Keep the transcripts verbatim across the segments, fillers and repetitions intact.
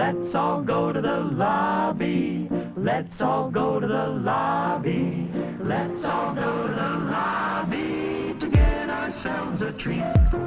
Let's all go to the lobby. Let's all go to the lobby. Let's all go to the lobby to get ourselves a treat.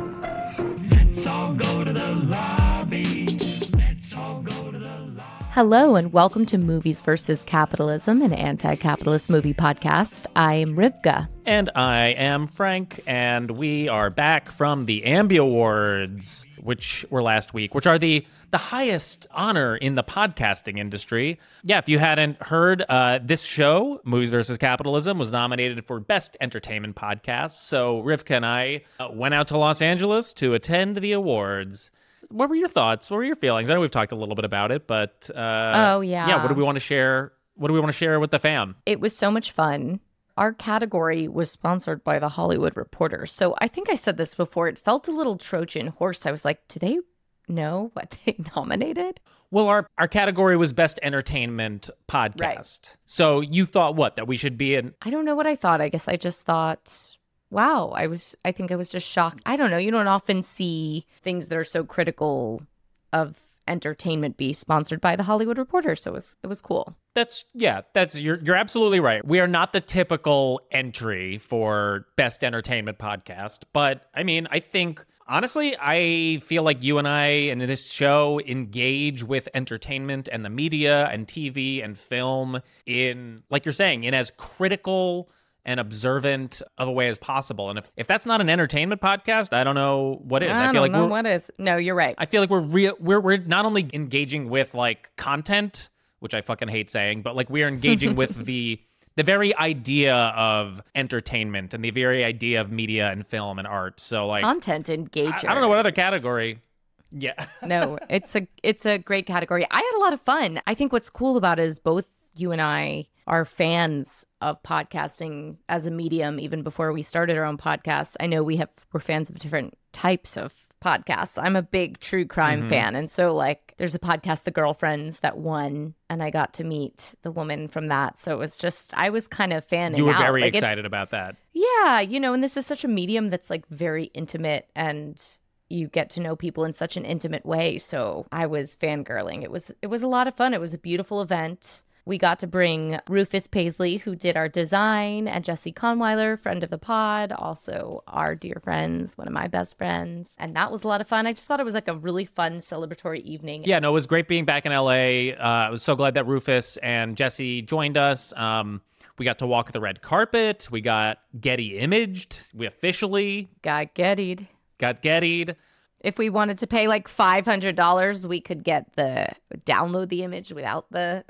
Let's all go to the lobby. Let's all go to the lobby. Hello and welcome to Movies versus Capitalism, an anti-capitalist movie podcast. I am Rivka. And I am Frank, and we are back from the Ambie Awards, which were last week, which are the, the highest honor in the podcasting industry. Yeah, if you hadn't heard, uh, this show, Movies versus Capitalism, was nominated for Best Entertainment Podcast. So Rivka and I uh, went out to Los Angeles to attend the awards. What were your thoughts? What were your feelings? I know we've talked a little bit about it, but uh, oh yeah, yeah. What do we want to share? What do we want to share with the fam? It was so much fun. Our category was sponsored by The Hollywood Reporter, so I think I said this before. It felt a little Trojan horse. I was like, do they know what they nominated? Well, our our category was Best Entertainment Podcast. Right. So you thought what? That we should be in? I don't know what I thought. I guess I just thought, wow, I was, I think I was just shocked. I don't know. You don't often see things that are so critical of entertainment be sponsored by The Hollywood Reporter. So it was, it was cool. That's, yeah, that's, you're, you're absolutely right. We are not the typical entry for Best Entertainment Podcast. But I mean, I think, honestly, I feel like you and I in this show engage with entertainment and the media and T V and film in, like you're saying, in as critical and observant of a way as possible. And if, if that's not an entertainment podcast, I don't know what is. I, I feel don't like know what is. No, you're right. I feel like we're real. We're we're not only engaging with like content, which I fucking hate saying, but like we are engaging with the the very idea of entertainment and the very idea of media and film and art. So like content engager. I, I don't know what other category. Yeah. No, it's a it's a great category. I had a lot of fun. I think what's cool about it is both you and I are fans of podcasting as a medium even before we started our own podcasts. I know we have we're fans of different types of podcasts. I'm a big true crime mm-hmm. fan. And so like there's a podcast, The Girlfriends, that won, and I got to meet the woman from that. So it was just, I was kind of fanning out. You were very like, excited about that. Yeah, you know, and this is such a medium that's like very intimate and you get to know people in such an intimate way. So I was fangirling. It was it was a lot of fun. It was a beautiful event. We got to bring Rufus Paisley, who did our design, and Jesse Conweiler, friend of the pod, also our dear friends, one of my best friends. And that was a lot of fun. I just thought it was like a really fun celebratory evening. Yeah, no, it was great being back in L A. Uh, I was so glad that Rufus and Jesse joined us. Um, we got to walk the red carpet. We got Getty imaged. We officially got Gettied. Got Gettied. If we wanted to pay like five hundred dollars, we could get the download the image without the.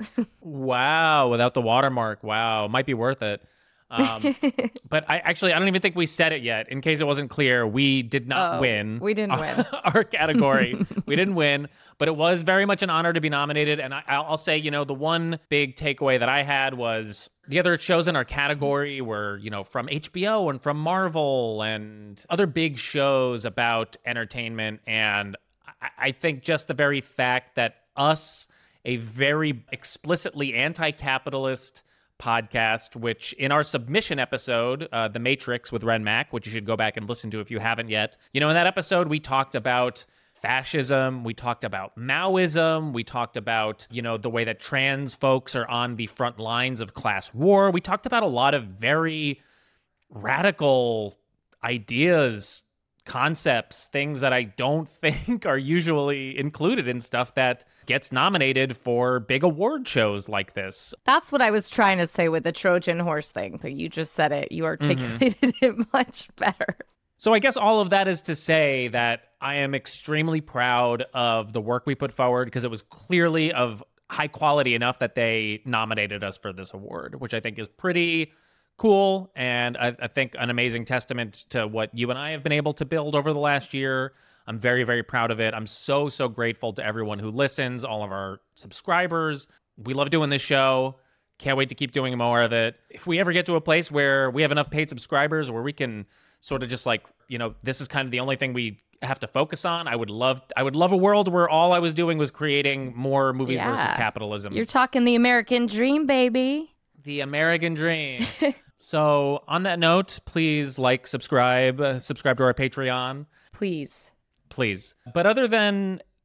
Wow, without the watermark. Wow, might be worth it. Um, but I actually, I don't even think we said it yet. In case it wasn't clear, we did not oh, win. We didn't our, win our category. We didn't win, but it was very much an honor to be nominated. And I, I'll say, you know, the one big takeaway that I had was the other shows in our category were, you know, from H B O and from Marvel and other big shows about entertainment. And I, I think just the very fact that us, a very explicitly anti-capitalist podcast, which in our submission episode, uh, The Matrix with Ren Mac, which you should go back and listen to if you haven't yet. You know, in that episode, we talked about fascism, we talked about Maoism, we talked about, you know, the way that trans folks are on the front lines of class war. We talked about a lot of very radical ideas, concepts, things that I don't think are usually included in stuff that gets nominated for big award shows like this. That's what I was trying to say with the Trojan horse thing, but you just said it. You articulated mm-hmm. it much better. So I guess all of that is to say that I am extremely proud of the work we put forward because it was clearly of high quality enough that they nominated us for this award, which I think is pretty cool, and I, I think an amazing testament to what you and I have been able to build over the last year. I'm very, very proud of it. I'm so, so grateful to everyone who listens, all of our subscribers. We love doing this show. Can't wait to keep doing more of it. If we ever get to a place where we have enough paid subscribers where we can sort of just like, you know, this is kind of the only thing we have to focus on, I would love I would love a world where all I was doing was creating more movies yeah. versus capitalism. You're talking the American dream, baby. The American dream. So on that note, please like, subscribe, uh, subscribe to our Patreon. Please. Please. But other than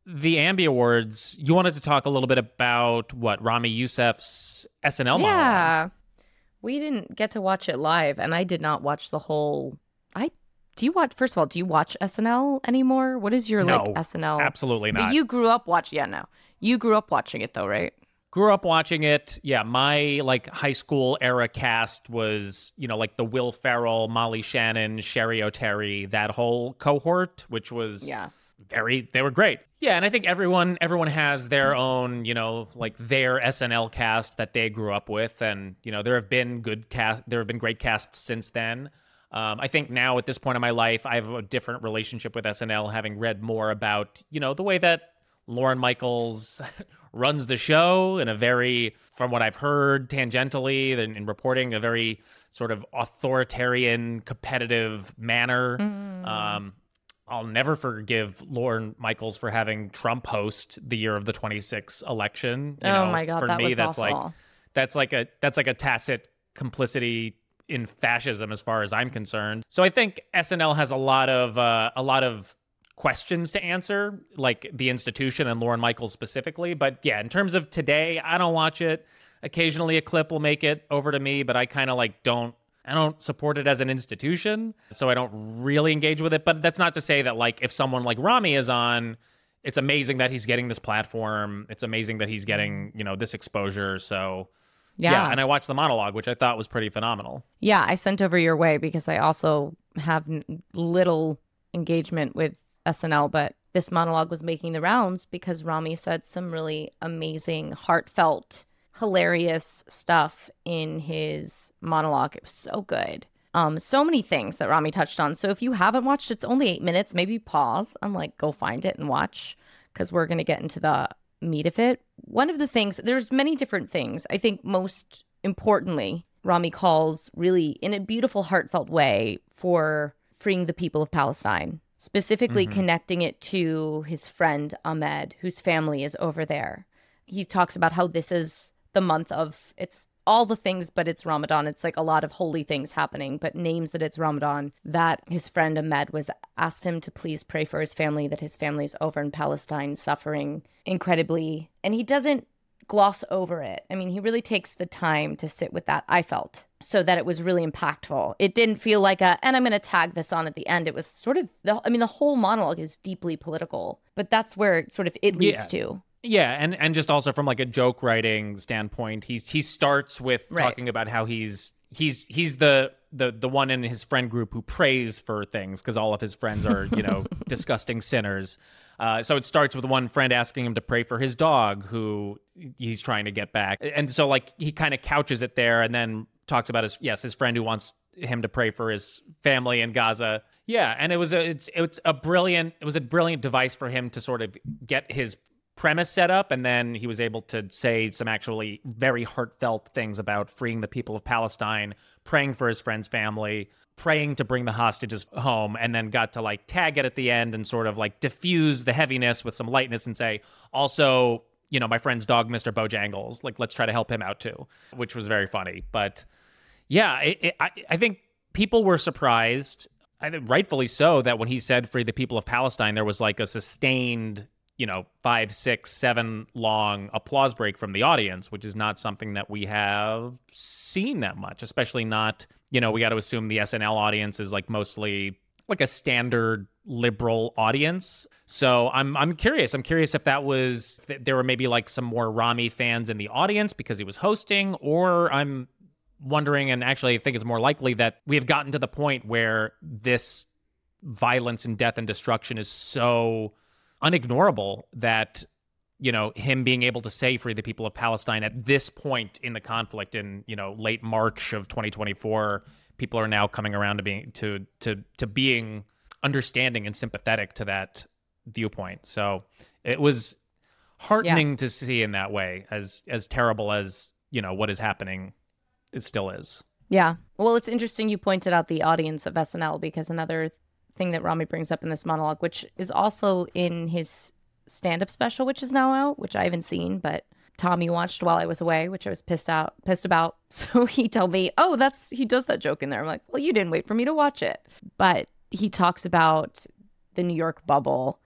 the Ambie Awards, you wanted to talk a little bit about what Ramy Youssef's S N L monologue. Yeah. We didn't get to watch it live, and I did not watch the whole. I do you watch? First of all, do you watch S N L anymore? What is your No, like S N L? Absolutely not. But you grew up watching. Yeah, no, you grew up watching it though, right? Grew up watching it. Yeah, my like high school era cast was, you know, like the Will Ferrell, Molly Shannon, Sherry O'Terry, that whole cohort, which was Yeah. very, they were great. Yeah, and I think everyone everyone has their own, you know, like their S N L cast that they grew up with, and you know, there have been good cast, there have been great casts since then. Um, I think now at this point in my life, I have a different relationship with S N L, having read more about, you know, the way that Lorne Michaels runs the show in a very, from what I've heard tangentially in, in reporting, a very sort of authoritarian, competitive manner. Mm. Um, I'll never forgive Lorne Michaels for having Trump host the year of the twenty-six election. You Oh know, my God, for that me, was that's awful. like that's like a that's like a tacit complicity in fascism, as far as I'm concerned. So I think S N L has a lot of uh, a lot of questions to answer, like the institution and Lorne Michaels specifically. But yeah, in terms of today, I don't watch it. Occasionally, a clip will make it over to me, but I kind of like don't. I don't support it as an institution, so I don't really engage with it. But that's not to say that, like, if someone like Ramy is on, it's amazing that he's getting this platform. It's amazing that he's getting, you know, this exposure. So, yeah. Yeah. And I watched the monologue, which I thought was pretty phenomenal. Yeah, I sent over your way because I also have n- little engagement with S N L, but this monologue was making the rounds because Ramy said some really amazing, heartfelt, hilarious stuff in his monologue. It was so good. Um, so many things that Ramy touched on. So if you haven't watched, it's only eight minutes. Maybe pause and like go find it and watch, because we're going to get into the meat of it. One of the things, there's many different things. I think most importantly, Ramy calls really in a beautiful, heartfelt way for freeing the people of Palestine, specifically Mhm. connecting it to his friend Ahmed, whose family is over there. He talks about how this is the month of, it's all the things, but it's Ramadan. It's like a lot of holy things happening, but names that it's Ramadan, that his friend Ahmed was asked him to please pray for his family, that his family is over in Palestine suffering incredibly. And he doesn't gloss over it. I mean, he really takes the time to sit with that, I felt, so that it was really impactful. It didn't feel like a, and I'm going to tag this on at the end. It was sort of, the, I mean, the whole monologue is deeply political, but that's where it sort of it leads Yeah. to. Yeah, and, and just also from like a joke writing standpoint, he's he starts with Right. talking about how he's he's he's the the the one in his friend group who prays for things because all of his friends are, you know, disgusting sinners. Uh, so it starts with one friend asking him to pray for his dog who he's trying to get back, and so like he kind of couches it there, and then talks about his yes his friend who wants him to pray for his family in Gaza. Yeah, and it was a it's it's a brilliant it was a brilliant device for him to sort of get his premise set up, and then he was able to say some actually very heartfelt things about freeing the people of Palestine, praying for his friend's family, praying to bring the hostages home, and then got to like tag it at the end and sort of like diffuse the heaviness with some lightness and say, also, you know, my friend's dog, Mister Bojangles, like let's try to help him out too, which was very funny. But yeah, it, it, I, I think people were surprised, I think rightfully so, that when he said free the people of Palestine, there was like a sustained, you know, five, six, seven long applause break from the audience, which is not something that we have seen that much, especially not, you know, we got to assume the S N L audience is like mostly like a standard liberal audience. So I'm I'm curious. I'm curious if that was, if there were maybe like some more Ramy fans in the audience because he was hosting, or I'm wondering, and actually I think it's more likely that we have gotten to the point where this violence and death and destruction is so unignorable that, you know, him being able to say free the people of Palestine at this point in the conflict in, you know, late March of twenty twenty-four, people are now coming around to being to to to being understanding and sympathetic to that viewpoint. So it was heartening yeah. to see in that way, as as terrible as, you know, what is happening, it still is. Yeah. Well, it's interesting you pointed out the audience of S N L, because another thing that Ramy brings up in this monologue, which is also in his stand-up special, which is now out, which I haven't seen, but Tommy watched while I was away, which I was pissed out, pissed about. So he told me, oh, that's, he does that joke in there. I'm like, well, you didn't wait for me to watch it. But he talks about the New York bubble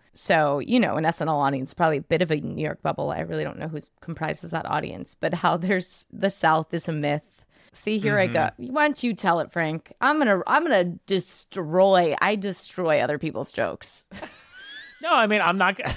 So, you know, an S N L audience, probably a bit of a New York bubble. I really don't know who comprises that audience, but how there's the South is a myth. See, here mm-hmm. I go. Why don't you tell it, Frank? I'm gonna, I'm gonna destroy. I destroy other people's jokes. No, I mean, I'm not.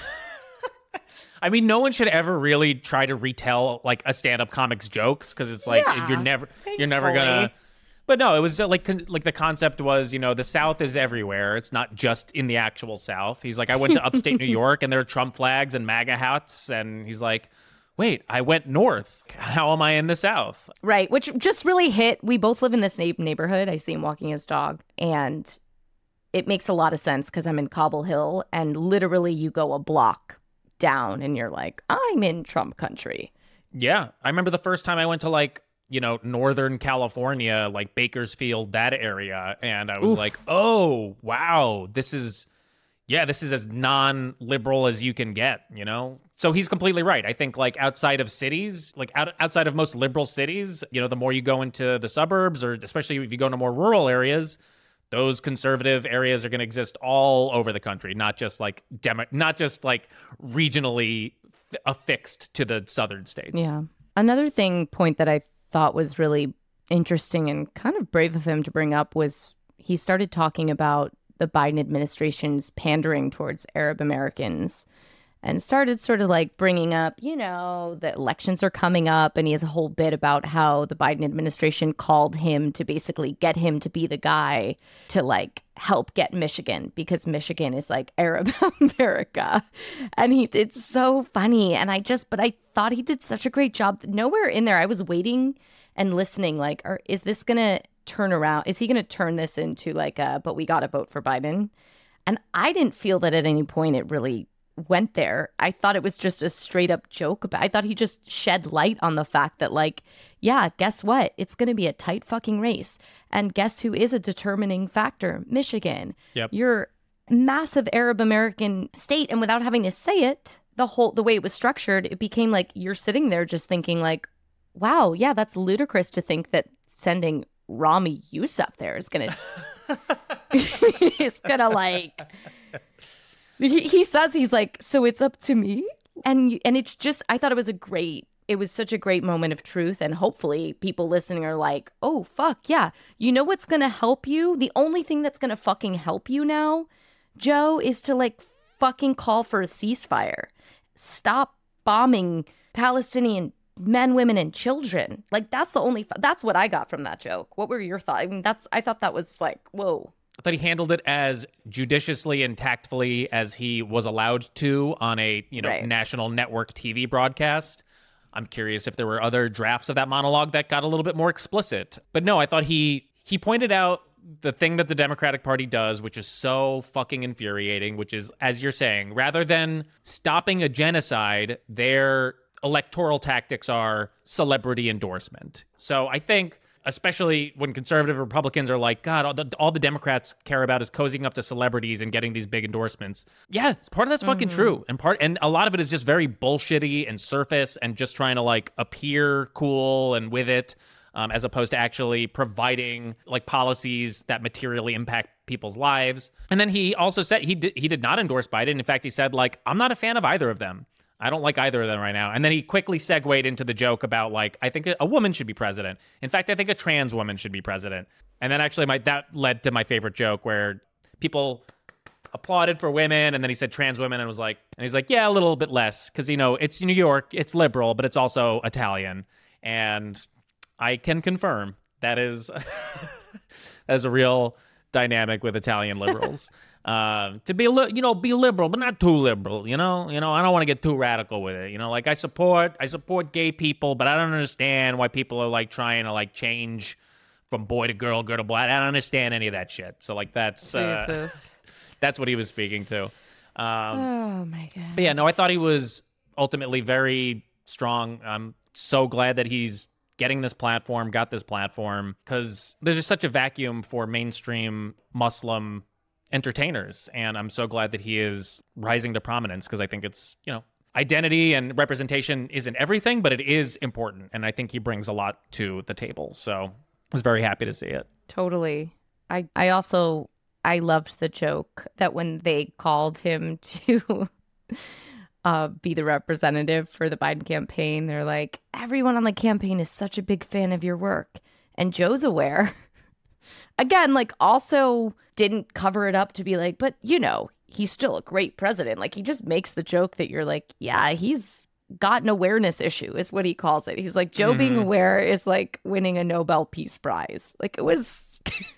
I mean, no one should ever really try to retell like a stand-up comic's jokes because it's like yeah, you're never, thankfully. you're never gonna. But no, it was like like the concept was, you know, the South is everywhere. It's not just in the actual South. He's like, I went to upstate New York and there are Trump flags and MAGA hats, and he's like, wait, I went north. How am I in the South? Right, which just really hit. We both live in this neighborhood. I see him walking his dog, and it makes a lot of sense because I'm in Cobble Hill, and literally you go a block down and you're like, I'm in Trump country. Yeah. I remember the first time I went to like, you know, Northern California, like Bakersfield, that area. And I was Oof. like, oh, wow, this is, yeah, this is as non-liberal as you can get, you know? So he's completely right. I think like outside of cities, like out, outside of most liberal cities, you know, the more you go into the suburbs, or especially if you go into more rural areas, those conservative areas are going to exist all over the country, not just like demo, not just like regionally affixed to the southern states. Yeah. Another thing point that I thought was really interesting and kind of brave of him to bring up was he started talking about the Biden administration's pandering towards Arab Americans and started sort of like bringing up, you know, the elections are coming up, and he has a whole bit about how the Biden administration called him to basically get him to be the guy to like help get Michigan, because Michigan is like Arab America. And he did so funny. And I just, but I thought he did such a great job. Nowhere in there, I was waiting and listening like, are, is this going to turn around? Is he going to turn this into like a, but we got to vote for Biden? And I didn't feel that at any point it really went there. I thought it was just a straight up joke about, I thought he just shed light on the fact that like, yeah, guess what? It's going to be a tight fucking race. And guess who is a determining factor? Michigan. Yep. You're massive Arab American state. And without having to say it, the whole, the way it was structured, it became like you're sitting there just thinking like, wow, yeah, that's ludicrous to think that sending Rami Youssef there is going to, is going to like, He, he says, he's like, so it's up to me. And and it's just, I thought it was a great, it was such a great moment of truth. And hopefully people listening are like, oh, fuck, yeah. You know what's going to help you? The only thing that's going to fucking help you now, Joe, is to like fucking call for a ceasefire. Stop bombing Palestinian men, women, and children. Like, that's the only, that's what I got from that joke. What were your thoughts? I mean, that's, I thought that was like, whoa. I thought he handled it as judiciously and tactfully as he was allowed to on a, you know, right. national network T V broadcast. I'm curious if there were other drafts of that monologue that got a little bit more explicit. But no, I thought he he pointed out the thing that the Democratic Party does, which is so fucking infuriating, which is, as you're saying, rather than stopping a genocide, their electoral tactics are celebrity endorsement. So I think, especially when conservative Republicans are like, God, all the, all the Democrats care about is cozying up to celebrities and getting these big endorsements. Yeah, part of that's fucking mm-hmm. true. And part, and a lot of it is just very bullshitty and surface and just trying to like appear cool and with it, um, as opposed to actually providing like policies that materially impact people's lives. And then he also said he did, he did not endorse Biden. In fact, he said like, I'm not a fan of either of them. I don't like either of them right now. And then he quickly segued into the joke about like, I think a woman should be president. In fact, I think a trans woman should be president. And then actually my that led to my favorite joke where people applauded for women. And then he said trans women and was like, and he's like, yeah, a little bit less. Cause you know, it's New York, it's liberal, but it's also Italian. And I can confirm that is, that is a real dynamic with Italian liberals. Uh, to be a li- you know, be liberal, but not too liberal, you know, you know, I don't want to get too radical with it. You know, like I support, I support gay people, but I don't understand why people are like trying to like change from boy to girl, girl to boy. I don't understand any of that shit. So like, that's, uh, that's what he was speaking to. Um, oh my God. But yeah, no, I thought he was ultimately very strong. I'm so glad that he's getting this platform, got this platform, because there's just such a vacuum for mainstream Muslim entertainers. And I'm so glad that he is rising to prominence, because I think it's, you know, identity and representation isn't everything, but it is important. And I think he brings a lot to the table. So I was very happy to see it. Totally. I, I also I loved the joke that when they called him to uh, be the representative for the Biden campaign, they're like, everyone on the campaign is such a big fan of your work. And Joe's aware. Again, like also didn't cover it up to be like, but you know, he's still a great president. Like he just makes the joke that you're like, yeah, he's got an awareness issue is what he calls it. He's like, Joe mm-hmm. being aware is like winning a Nobel Peace Prize. Like it was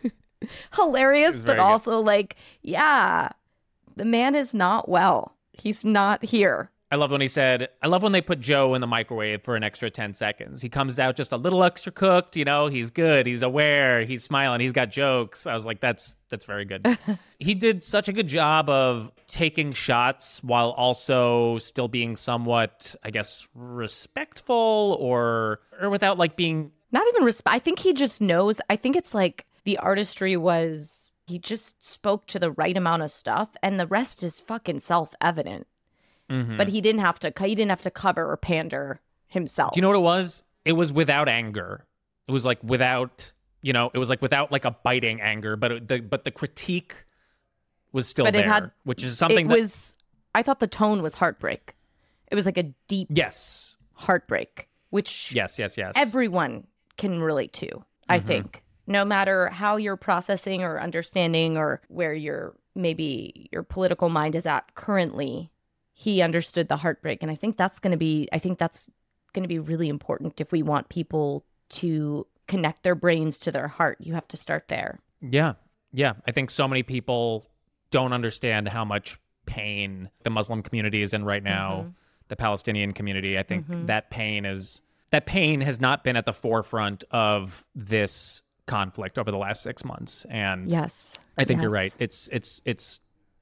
hilarious, but also good. Like, yeah, the man is not well. He's not here. I love when he said, I love when they put Joe in the microwave for an extra ten seconds. He comes out just a little extra cooked, you know, he's good, he's aware, he's smiling, he's got jokes. I was like, that's that's very good. He did such a good job of taking shots while also still being somewhat, I guess, respectful or or without like being... Not even respect. I think he just knows. I think it's like the artistry was, he just spoke to the right amount of stuff and the rest is fucking self-evident. Mm-hmm. But he didn't have to. He didn't have to cover or pander himself. Do you know what it was? It was without anger. It was like without, you know, it was like without like a biting anger. But it, the but the critique was still but there, it had, which is something it that was. I thought the tone was heartbreak. It was like a deep yes heartbreak, which yes yes yes everyone can relate to. Mm-hmm. I think no matter how you're processing or understanding or where your maybe your political mind is at currently. He understood the heartbreak. And I think that's going to be, I think that's going to be really important if we want people to connect their brains to their heart. You have to start there. Yeah. Yeah. I think so many people don't understand how much pain the Muslim community is in right now. Mm-hmm. The Palestinian community. I think mm-hmm. that pain is, that pain has not been at the forefront of this conflict over the last six months. And yes, I think yes. you're right. It's, it's, it's,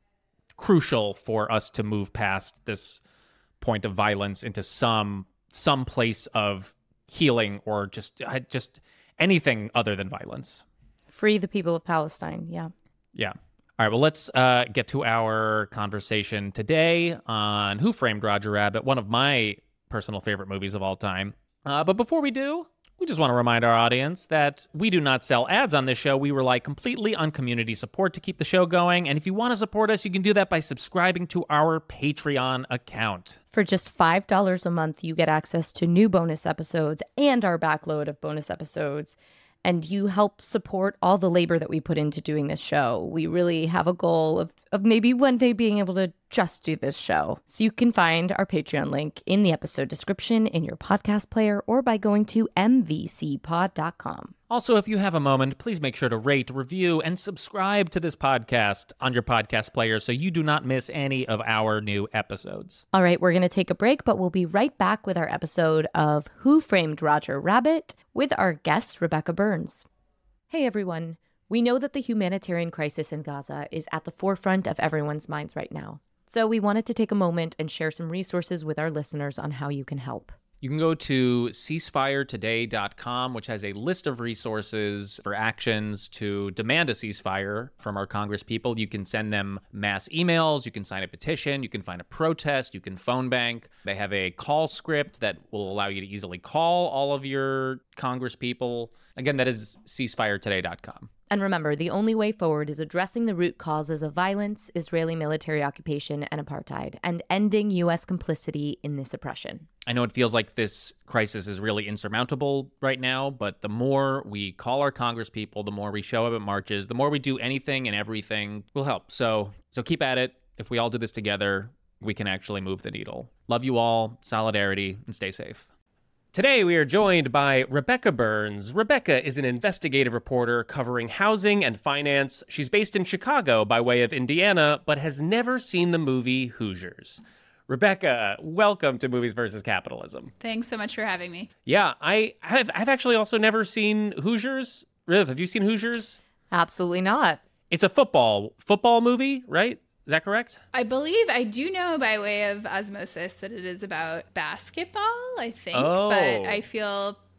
crucial for us to move past this point of violence into some some place of healing or just just anything other than violence. Free the people of Palestine. Yeah. Yeah. All right. Well, let's uh, get to our conversation today on Who Framed Roger Rabbit, one of my personal favorite movies of all time. Uh, but before we do, we just want to remind our audience that we do not sell ads on this show. We rely completely on community support to keep the show going. And if you want to support us, you can do that by subscribing to our Patreon account. For just five dollars a month, you get access to new bonus episodes and our backload of bonus episodes. And you help support all the labor that we put into doing this show. We really have a goal of, of maybe one day being able to just do this show. So you can find our Patreon link in the episode description in your podcast player or by going to m v c pod dot com. Also, if you have a moment, please make sure to rate, review, and subscribe to this podcast on your podcast player so you do not miss any of our new episodes. All right, we're going to take a break, but we'll be right back with our episode of Who Framed Roger Rabbit with our guest, Rebecca Burns. Hey, everyone. We know that the humanitarian crisis in Gaza is at the forefront of everyone's minds right now. So we wanted to take a moment and share some resources with our listeners on how you can help. You can go to ceasefire today dot com, which has a list of resources for actions to demand a ceasefire from our Congress people. You can send them mass emails, you can sign a petition, you can find a protest, you can phone bank. They have a call script that will allow you to easily call all of your Congress people. Again, that is ceasefire today dot com. And remember, the only way forward is addressing the root causes of violence, Israeli military occupation, and apartheid, and ending U S complicity in this oppression. I know it feels like this crisis is really insurmountable right now, but the more we call our Congress people, the more we show up at marches, the more we do anything and everything will help. So, so keep at it. If we all do this together, we can actually move the needle. Love you all, solidarity, and stay safe. Today, we are joined by Rebecca Burns. Rebecca is an investigative reporter covering housing and finance. She's based in Chicago by way of Indiana, but has never seen the movie Hoosiers. Rebecca, welcome to Movies versus Capitalism. Thanks so much for having me. Yeah, I have I've actually also never seen Hoosiers. Riv, have you seen Hoosiers? Absolutely not. It's a football football movie, right? Is that correct? I believe I do know by way of osmosis that it is about basketball, I think. Oh. But I feel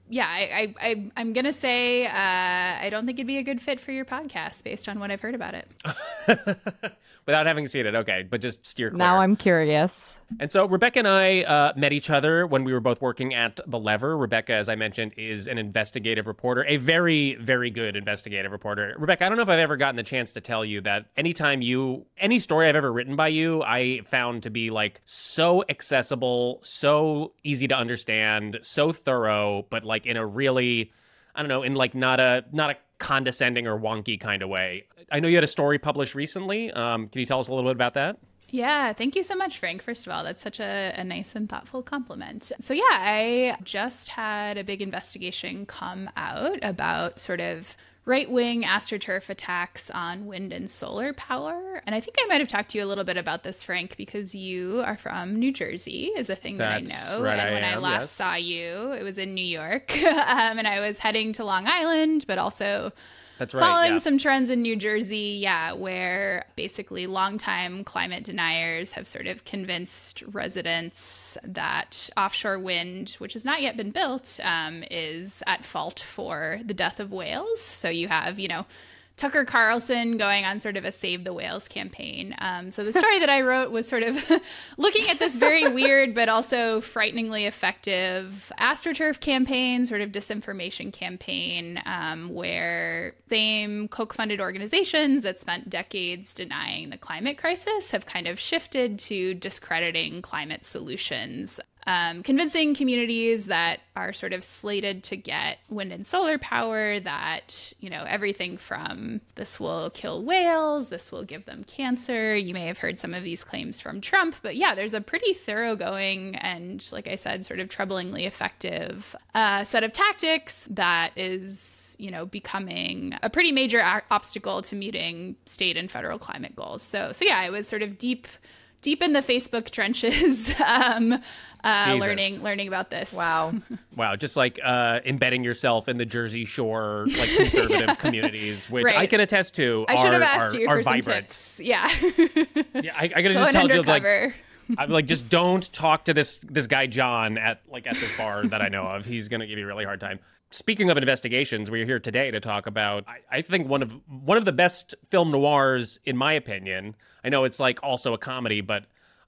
yeah, I, I, I, I'm going to say uh, I don't think it'd be a good fit for your podcast based on what I've heard about it. Without having seen it, okay, but just steer clear. Now I'm curious. And so Rebecca and I uh, met each other when we were both working at The Lever. Rebecca, as I mentioned, is an investigative reporter, a very, very good investigative reporter. Rebecca, I don't know if I've ever gotten the chance to tell you that anytime you, any story I've ever written by you, I found to be like so accessible, so easy to understand, so thorough, but like in a really, I don't know, in like not a, not a condescending or wonky kind of way. I know you had a story published recently. Um, can you tell us a little bit about that? Yeah, thank you so much, Frank. First of all, that's such a, a nice and thoughtful compliment. So yeah, I just had a big investigation come out about sort of right-wing AstroTurf attacks on wind and solar power. And I think I might have talked to you a little bit about this, Frank, because you are from New Jersey is a thing That's that I know. right, and I when I, am, last yes. saw you, it was in New York. um, and I was heading to Long Island, but also That's right. following yeah. some trends in New Jersey, yeah, where basically longtime climate deniers have sort of convinced residents that offshore wind, which has not yet been built, um, is at fault for the death of whales. So you have, you know, Tucker Carlson going on sort of a Save the Whales campaign. Um, so the story that I wrote was sort of looking at this very weird but also frighteningly effective AstroTurf campaign, sort of disinformation campaign, um, where same Koch-funded organizations that spent decades denying the climate crisis have kind of shifted to discrediting climate solutions. Um, convincing communities that are sort of slated to get wind and solar power that, you know, everything from this will kill whales, this will give them cancer. You may have heard some of these claims from Trump, but yeah, there's a pretty thoroughgoing and, like I said, sort of troublingly effective uh, set of tactics that is, you know, becoming a pretty major a- obstacle to meeting state and federal climate goals. So, so yeah, I was sort of deep deep in the Facebook trenches, um, uh, learning learning about this. Wow. Wow, just like uh, embedding yourself in the Jersey Shore, like conservative yeah. communities, which right. I can attest to. I are, should have asked are, you are for vibrant. some tips. Yeah. yeah, I, I gotta Going just tell you, undercover. like, I'm like, just don't talk to this this guy John at like at this bar that I know of. He's gonna give you a really hard time. Speaking of investigations, we're here today to talk about, I, I think, one of one of the best film noirs, in my opinion. I know it's like also a comedy, but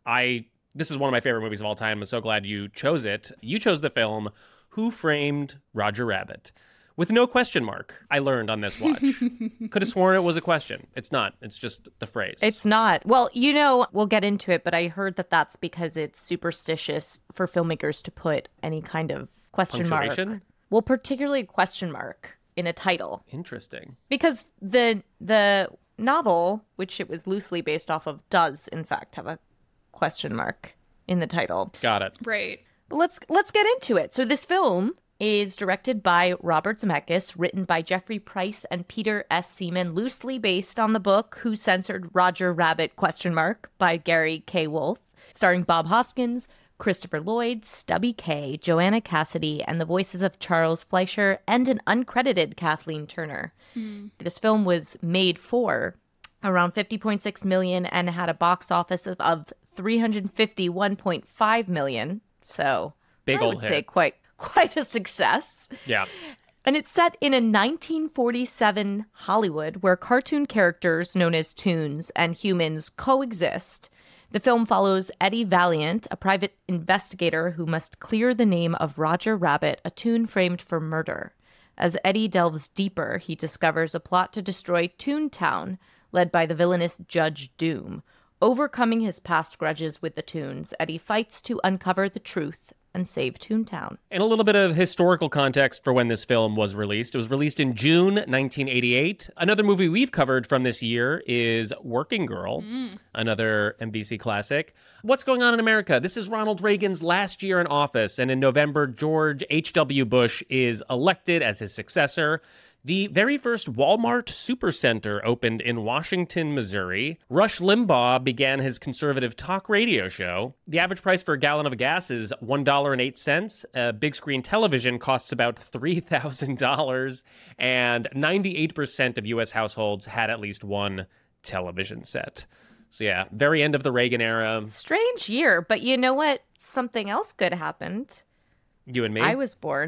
I this is one of my favorite movies of all time. I'm so glad you chose it. You chose the film Who Framed Roger Rabbit? With no question mark, I learned on this watch. Could have sworn it was a question. It's not. It's just the phrase. It's not. Well, you know, we'll get into it, but I heard that that's because it's superstitious for filmmakers to put any kind of question mark. Punctuation? Well, particularly a question mark in a title. Interesting. Because the the novel, which it was loosely based off of, does in fact have a question mark in the title. Got it. Right. But let's let's get into it. So this film is directed by Robert Zemeckis, written by Jeffrey Price and Peter S. Seaman, loosely based on the book Who Censored Roger Rabbit question mark by Gary K. Wolfe, starring Bob Hoskins, Christopher Lloyd, Stubby Kaye, Joanna Cassidy, and the voices of Charles Fleischer and an uncredited Kathleen Turner. Mm. This film was made for around fifty point six million dollars and had a box office of, of three hundred fifty-one point five million dollars. So Big I old would hit. say quite quite a success. Yeah. And it's set in a nineteen forty-seven Hollywood where cartoon characters known as toons and humans coexist. The film follows Eddie Valiant, a private investigator who must clear the name of Roger Rabbit, a toon framed for murder. As Eddie delves deeper, he discovers a plot to destroy Toontown, led by the villainous Judge Doom. Overcoming his past grudges with the Toons, Eddie fights to uncover the truth and save Toontown. And a little bit of historical context for when this film was released. It was released in June nineteen eighty-eight. Another movie we've covered from this year is Working Girl, mm. another N B C classic. What's going on in America? This is Ronald Reagan's last year in office, and in November, George H W. Bush is elected as his successor. The very first Walmart Supercenter opened in Washington, Missouri. Rush Limbaugh began his conservative talk radio show. The average price for a gallon of gas is one dollar and eight cents. A big screen television costs about three thousand dollars, and ninety-eight percent of U S households had at least one television set. So yeah, very end of the Reagan era. Strange year, but you know what? Something else good happened. You and me? I was born.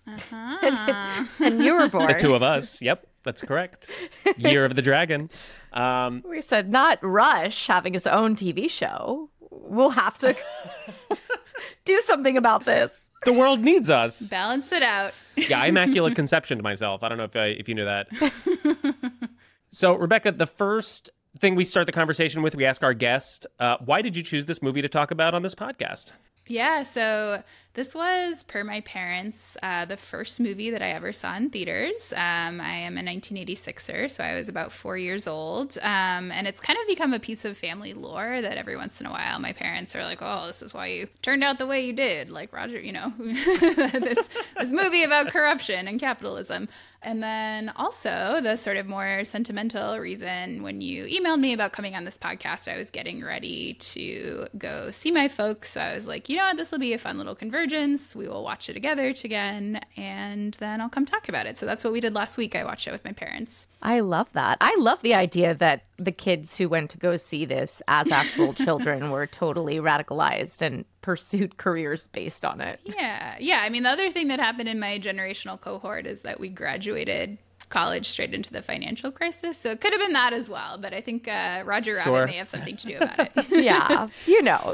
Uh-huh. And you were born. The two of us. Yep, that's correct. Year of the Dragon. Um, We said not Rush having his own T V show. We'll have to do something about this. the world needs us. Balance it out. Yeah, I immaculate conceptioned myself. I don't know if I, if you knew that. So, Rebecca, the first thing we start the conversation with, we ask our guest, uh, why did you choose this movie to talk about on this podcast? Yeah, so this was, per my parents, uh, the first movie that I ever saw in theaters. Um, I am a nineteen eighty-sixer, so I was about four years old. Um, and it's kind of become a piece of family lore that every once in a while my parents are like, oh, this is why you turned out the way you did. Like, Roger, you know, this, this movie about corruption and capitalism. And then also the sort of more sentimental reason when you emailed me about coming on this podcast, I was getting ready to go see my folks. So I was like, you know what, this will be a fun little convergence. We will watch it together again, and then I'll come talk about it. So that's what we did last week. I watched it with my parents. I love that. I love the idea that the kids who went to go see this as actual children were totally radicalized and pursued careers based on it. Yeah. Yeah. I mean, the other thing that happened in my generational cohort is that we graduated college straight into the financial crisis. So it could have been that as well. But I think uh, Roger Rabbit Sure. may have something to do about it. Yeah, you know,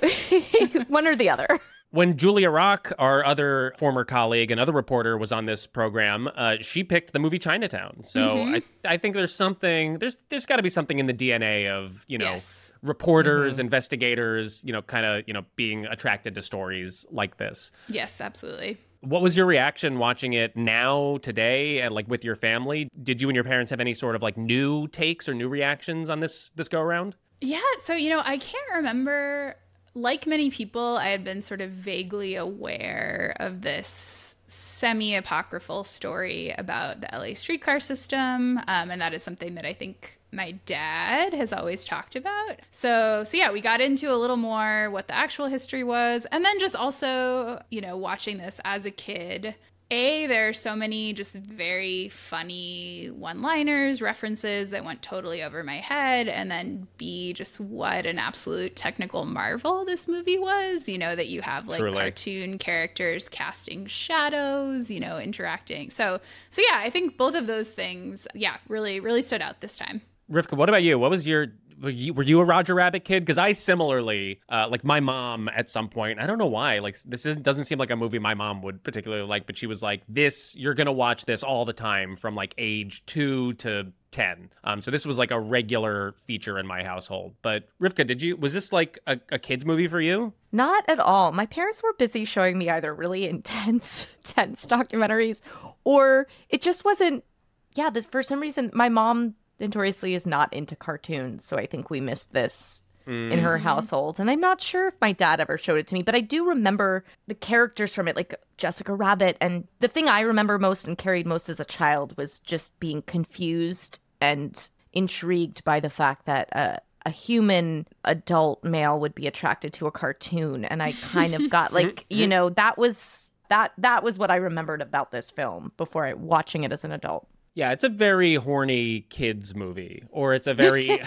one or the other. When Julia Rock, our other former colleague and other reporter, was on this program, uh, she picked the movie Chinatown. So Mm-hmm. I, I think there's something, there's there's got to be something in the D N A of, you know, Yes. reporters, Mm-hmm. investigators, you know, kind of, you know, being attracted to stories like this. Yes, absolutely. What was your reaction watching it now, today, and like with your family? Did you and your parents have any sort of like new takes or new reactions on this this go around? Yeah, so you know, I can't remember. Like many people, I had been sort of vaguely aware of this semi-apocryphal story about the L A streetcar system, um, and that is something that I think my dad has always talked about. So, so yeah, we got into a little more what the actual history was, and then just also, you know, watching this as a kid. A, there are so many just very funny one-liners, references that went totally over my head. And then B, just what an absolute technical marvel this movie was. You know, that you have like Truly. cartoon characters casting shadows, you know, interacting. So, so yeah, I think both of those things, yeah, really, really stood out this time. Rivka, what about you? What was your were you, were you a Roger Rabbit kid? Because I similarly, uh, like my mom at some point, I don't know why, like this isn't, doesn't seem like a movie my mom would particularly like, but she was like, this, you're going to watch this all the time from like age two to ten. Um, so this was like a regular feature in my household. But Rivka, did you, was this like a, a kid's movie for you? Not at all. My parents were busy showing me either really intense, tense documentaries, or it just wasn't, yeah, this, for some reason, my mom notoriously is not into cartoons, so I think we missed this Mm. in her household. And I'm not sure if my dad ever showed it to me, but I do remember the characters from it, like Jessica Rabbit. And the thing I remember most and carried most as a child was just being confused and intrigued by the fact that uh, a human adult male would be attracted to a cartoon. And I kind of got like, you know, that was that that was what I remembered about this film before I, watching it as an adult. Yeah, it's a very horny kids movie, or it's a very,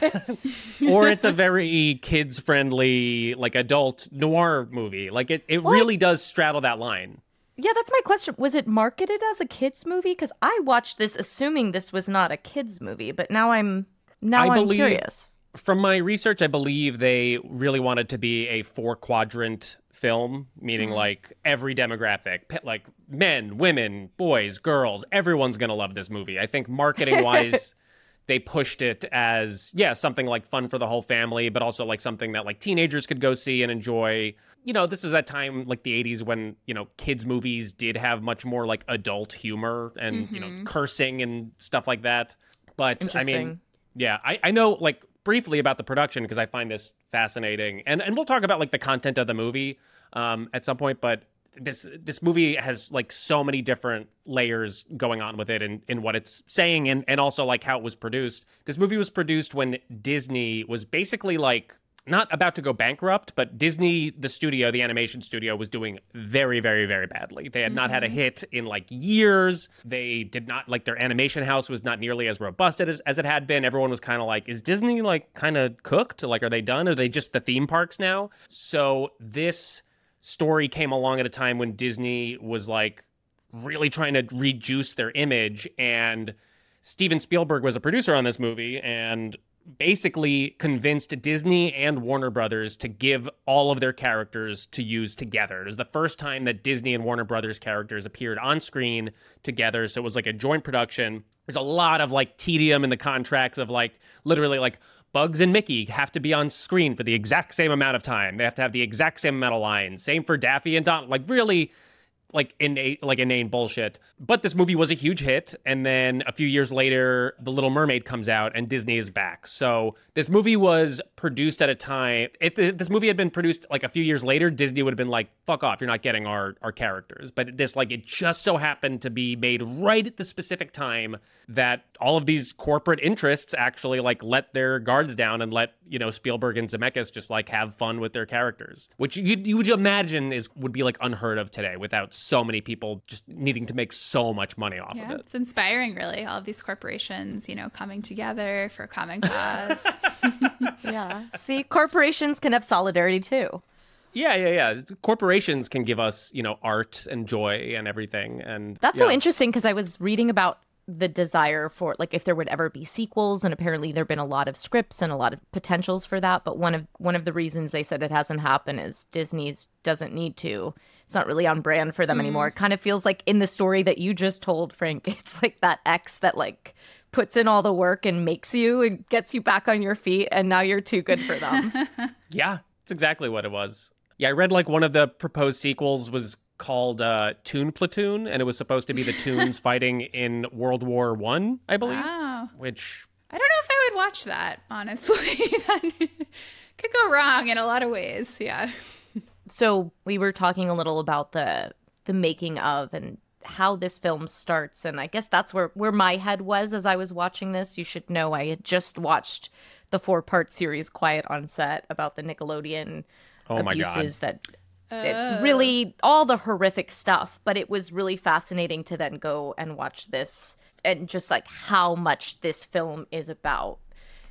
or it's a very kids friendly, like adult noir movie. Like it, it really does straddle that line. Yeah, that's my question. Was it marketed as a kids movie? Because I watched this assuming this was not a kids movie, but now I'm now I I'm believe- curious. From my research, I believe they really wanted to be a four quadrant film, meaning like every demographic, pe- like men, women, boys, girls, everyone's going to love this movie. I think marketing wise, they pushed it as, yeah, something like fun for the whole family, but also like something that like teenagers could go see and enjoy. You know, this is that time, like the eighties, when, you know, kids' movies did have much more like adult humor and, you know, cursing and stuff like that. But I mean, Interesting. yeah, I, I know like briefly about the production because I find this fascinating. And and we'll talk about like the content of the movie um, at some point, but this this movie has like so many different layers going on with it and in what it's saying and, and also like how it was produced. This movie was produced when Disney was basically like not about to go bankrupt, but Disney, the studio, the animation studio, was doing very, very, very badly. They had not had a hit in like years. They did not, like their animation house was not nearly as robust as, as it had been. Everyone was kind of like, is Disney like kind of cooked? Like, are they done? Are they just the theme parks now? So this story came along at a time when Disney was like really trying to rejuice their image. And Steven Spielberg was a producer on this movie and basically convinced Disney and Warner Brothers to give all of their characters to use together. It was the first time that Disney and Warner Brothers characters appeared on screen together. So it was like a joint production. There's a lot of like tedium in the contracts of like literally like Bugs and Mickey have to be on screen for the exact same amount of time. They have to have the exact same amount of lines. Same for Daffy and Donald. Like really like innate, like inane bullshit. But this movie was a huge hit. And then a few years later, The Little Mermaid comes out and Disney is back. So this movie was produced at a time, if this movie had been produced like a few years later, Disney would have been like, fuck off, you're not getting our, our characters. But this, like, it just so happened to be made right at the specific time that all of these corporate interests actually like let their guards down and let, you know, Spielberg and Zemeckis just like have fun with their characters, which you, you would imagine is would be like unheard of today without so many people just needing to make so much money off yeah, of it. It's inspiring, really. All of these corporations, you know, coming together for a common cause. Yeah. See, corporations can have solidarity too. Yeah, yeah, yeah. Corporations can give us, you know, art and joy and everything. And That's yeah. so interesting because I was reading about the desire for, like, if there would ever be sequels, and apparently there have been a lot of scripts and a lot of potentials for that. But one of one of the reasons they said it hasn't happened is Disney's doesn't need to. It's not really on brand for them mm. anymore. It kind of feels like in the story that you just told, Frank, it's like that ex that like puts in all the work and makes you and gets you back on your feet, and now you're too good for them. Yeah, it's exactly what it was. Yeah, I read like one of the proposed sequels was called uh, Toon Platoon, and it was supposed to be the Toons fighting in World War One, I, I believe. Wow. Which I don't know if I would watch that, honestly. That could go wrong in a lot of ways. Yeah. So we were talking a little about the the making of and how this film starts, and I guess that's where where my head was as I was watching this. You should know I had just watched the four part series Quiet on Set about the Nickelodeon oh my abuses God. that. It really all the horrific stuff, but it was really fascinating to then go and watch this and just like how much this film is about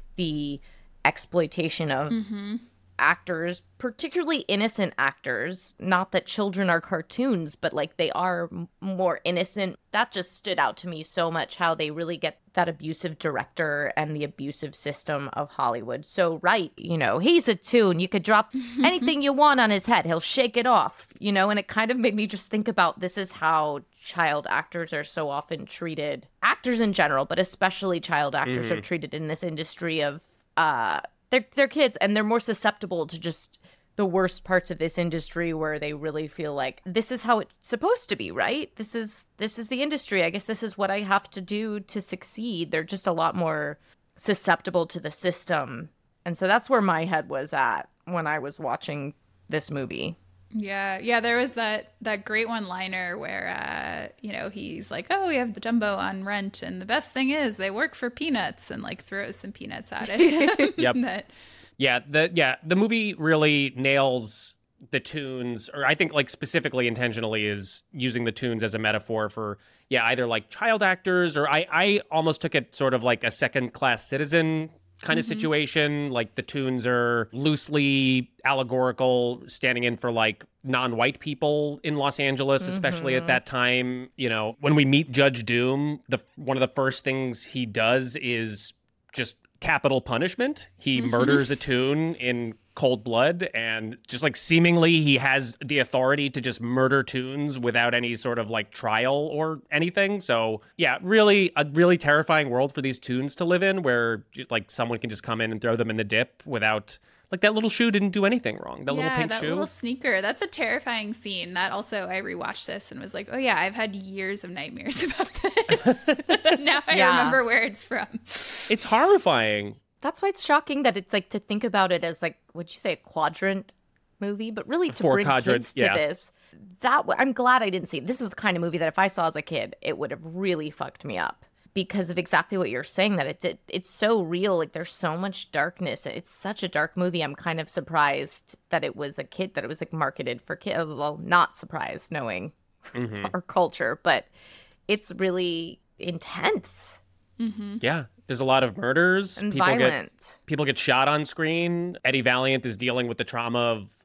the exploitation of mm-hmm. actors, particularly innocent actors. Not that children are cartoons, but like they are m- more innocent. That just stood out to me so much, how they really get that abusive director and the abusive system of Hollywood. So, right, you know, he's a toon. You could drop anything you want on his head. He'll shake it off, you know, and it kind of made me just think about this is how child actors are so often treated. Actors in general, but especially child actors mm-hmm. are treated in this industry of, uh, they're, they're kids, and they're more susceptible to just the worst parts of this industry where they really feel like this is how it's supposed to be, right? This is this is the industry. I guess this is what I have to do to succeed. They're just a lot more susceptible to the system. And so that's where my head was at when I was watching this movie. Yeah, yeah, there was that that great one-liner where, uh, you know, he's like, oh, we have Dumbo on rent, and the best thing is they work for peanuts, and like throws some peanuts at it. Yep. that, Yeah, the yeah, the movie really nails the Toons, or I think like specifically intentionally is using the Toons as a metaphor for, yeah, either like child actors, or I, I almost took it sort of like a second-class citizen kind of mm-hmm. situation. Like the Toons are loosely allegorical, standing in for like non-white people in Los Angeles, mm-hmm. especially at that time. You know, when we meet Judge Doom, the one of the first things he does is just capital punishment. He mm-hmm. murders a toon in cold blood, and just like seemingly he has the authority to just murder toons without any sort of like trial or anything. So yeah, really a really terrifying world for these toons to live in, where just like someone can just come in and throw them in the dip without, like, that little shoe didn't do anything wrong. That yeah, little pink that shoe. little sneaker. That's a terrifying scene. That also, I rewatched this and was like, oh yeah, I've had years of nightmares about this. Now I Yeah. remember where it's from. It's horrifying. That's why it's shocking that it's like to think about it as like, would you say a quadrant movie, but really to Four bring quadrant, kids to yeah. this. That w- I'm glad I didn't see. This is the kind of movie that if I saw as a kid, it would have really fucked me up because of exactly what you're saying. That it's it, it's so real. Like there's so much darkness. It's such a dark movie. I'm kind of surprised that it was a kid, that it was like marketed for kids. Well, not surprised knowing Mm-hmm. our culture, but it's really intense. Mm-hmm. Yeah. There's a lot of murders. And people violent. Get, people get shot on screen. Eddie Valiant is dealing with the trauma of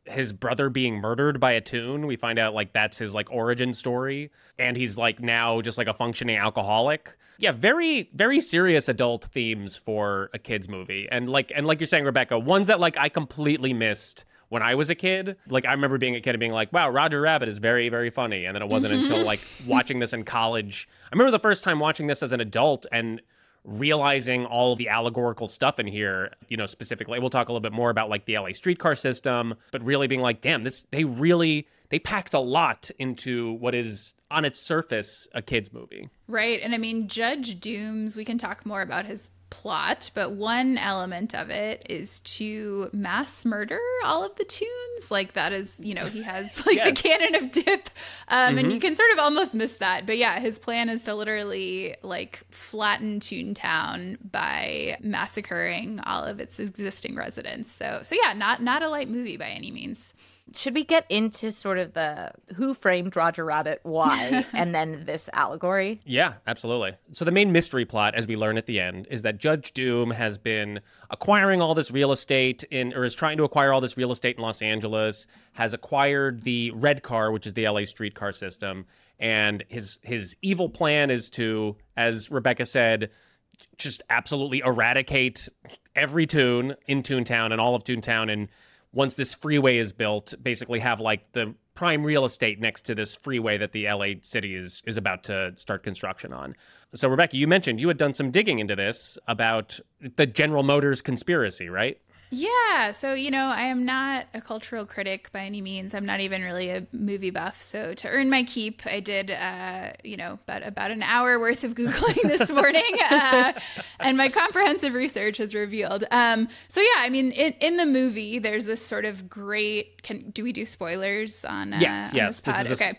his brother being murdered by a tune. We find out like that's his like origin story. And he's like now just like a functioning alcoholic. Yeah, very, very serious adult themes for a kid's movie. And like and like you're saying, Rebecca, ones that like I completely missed when I was a kid. Like I remember being a kid and being like, wow, Roger Rabbit is very, very funny. And then it wasn't mm-hmm. until like watching this in college. I remember the first time watching this as an adult and realizing all of the allegorical stuff in here, you know, specifically, we'll talk a little bit more about like the L A streetcar system, but really being like, damn, this, they really, they packed a lot into what is on its surface a kid's movie. Right. And I mean, Judge Dooms, we can talk more about his plot, but one element of it is to mass murder all of the tunes. Like that is, you know, he has like yes. the cannon of dip. Um, mm-hmm. And you can sort of almost miss that. But yeah, his plan is to literally like flatten Toontown by massacring all of its existing residents. So, so yeah, not, not a light movie by any means. Should we get into sort of the who framed Roger Rabbit, why, and then this allegory? Yeah, absolutely. So the main mystery plot, as we learn at the end, is that Judge Doom has been acquiring all this real estate in, or is trying to acquire all this real estate in Los Angeles, has acquired the red car, which is the L A streetcar system, and his his evil plan is to, as Rebecca said, just absolutely eradicate every tune in Toontown and all of Toontown, and once this freeway is built, basically have like the prime real estate next to this freeway that the L A city is is about to start construction on. So, Rebecca, you mentioned you had done some digging into this about the General Motors conspiracy, right? Yeah. So, you know, I am not a cultural critic by any means. I'm not even really a movie buff. So to earn my keep, I did, uh, you know, about, about an hour worth of Googling this morning. Uh, and my comprehensive research has revealed. Um, so, yeah, I mean, in, in the movie, there's this sort of great, can, do we do spoilers on, uh, yes, on yes, this pod? This is okay.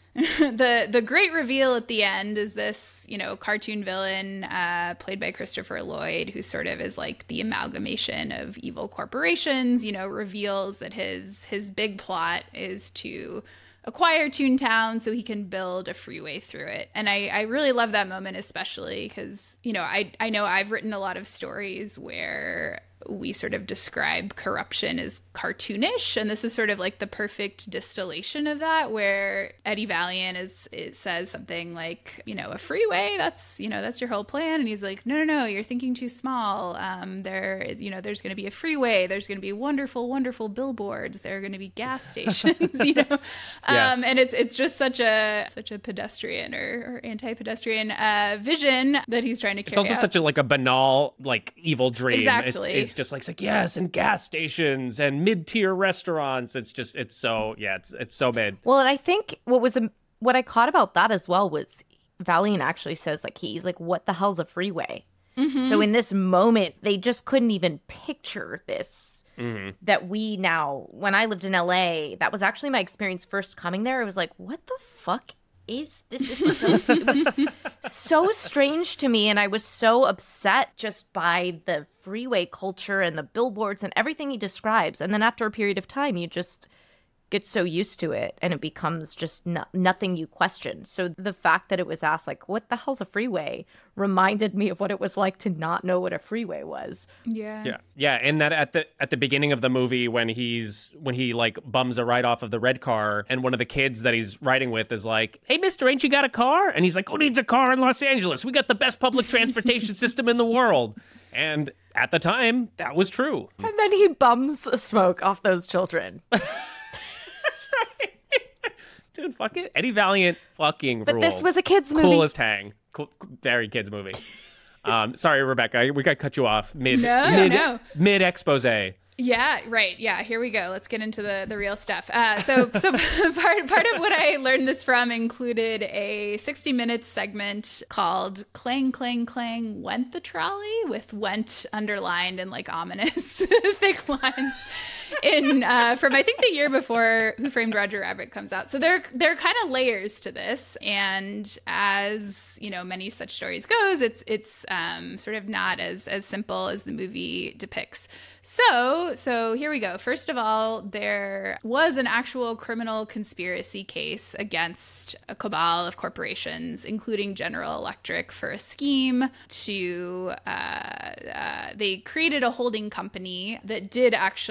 the the great reveal at the end is this, you know, cartoon villain uh, played by Christopher Lloyd, who sort of is like the amalgamation of evil corporations, you know, reveals that his his big plot is to acquire Toontown so he can build a freeway through it. And I, I really love that moment, especially because, you know, I, I know I've written a lot of stories where we sort of describe corruption as cartoonish, and this is sort of like the perfect distillation of that, where Eddie Valiant is it says something like, you know, a freeway, that's, you know, that's your whole plan, and he's like, no no no you're thinking too small. Um there you know there's going to be a freeway, there's going to be wonderful wonderful billboards, there are going to be gas stations, you know. Yeah. um and it's it's just such a such a pedestrian or, or anti-pedestrian uh vision that he's trying to carry it's also out. Such a like a banal like evil dream. Exactly. It's, it's just like, it's like yes, and gas stations and mid-tier restaurants. It's just it's so yeah, it's it's so mid. Well, and I think what was um, what I caught about that as well was Valiant actually says like he's like, what the hell's a freeway? Mm-hmm. So in this moment, they just couldn't even picture this. Mm-hmm. That we now, when I lived in L A, that was actually my experience first coming there. It was like, what the fuck is this? This is so, it was so strange to me, and I was so upset just by the freeway culture and the billboards and everything he describes. And then after a period of time, you just get so used to it, and it becomes just no- nothing you question. So the fact that it was asked, like, what the hell's a freeway, reminded me of what it was like to not know what a freeway was. Yeah. Yeah. Yeah. And that at the at the beginning of the movie, when he's when he like bums a ride off of the red car, and one of the kids that he's riding with is like, hey, mister, ain't you got a car? And he's like, who needs a car in Los Angeles? We got the best public transportation system in the world. And at the time, that was true. And then he bums smoke off those children. That's right. Dude, fuck it. Eddie Valiant fucking But rules. this was a kid's movie. Coolest hang. Cool, very kids movie. Um, sorry, Rebecca. We got to cut you off mid No, mid, no. mid expose. Yeah, right. Yeah, here we go. Let's get into the, the real stuff. Uh, so so part, part of what I learned this from included a sixty minutes segment called Clang, Clang, Clang, Went the Trolley, with went underlined in like ominous thick lines in uh, from I think the year before Who Framed Roger Rabbit comes out. So there there are kind of layers to this, and as you know, many such stories goes, it's it's um, sort of not as as simple as the movie depicts. So so here we go. First of all, there was an actual criminal conspiracy case against a cabal of corporations, including General Electric, for a scheme to uh, uh, they created a holding company that did actually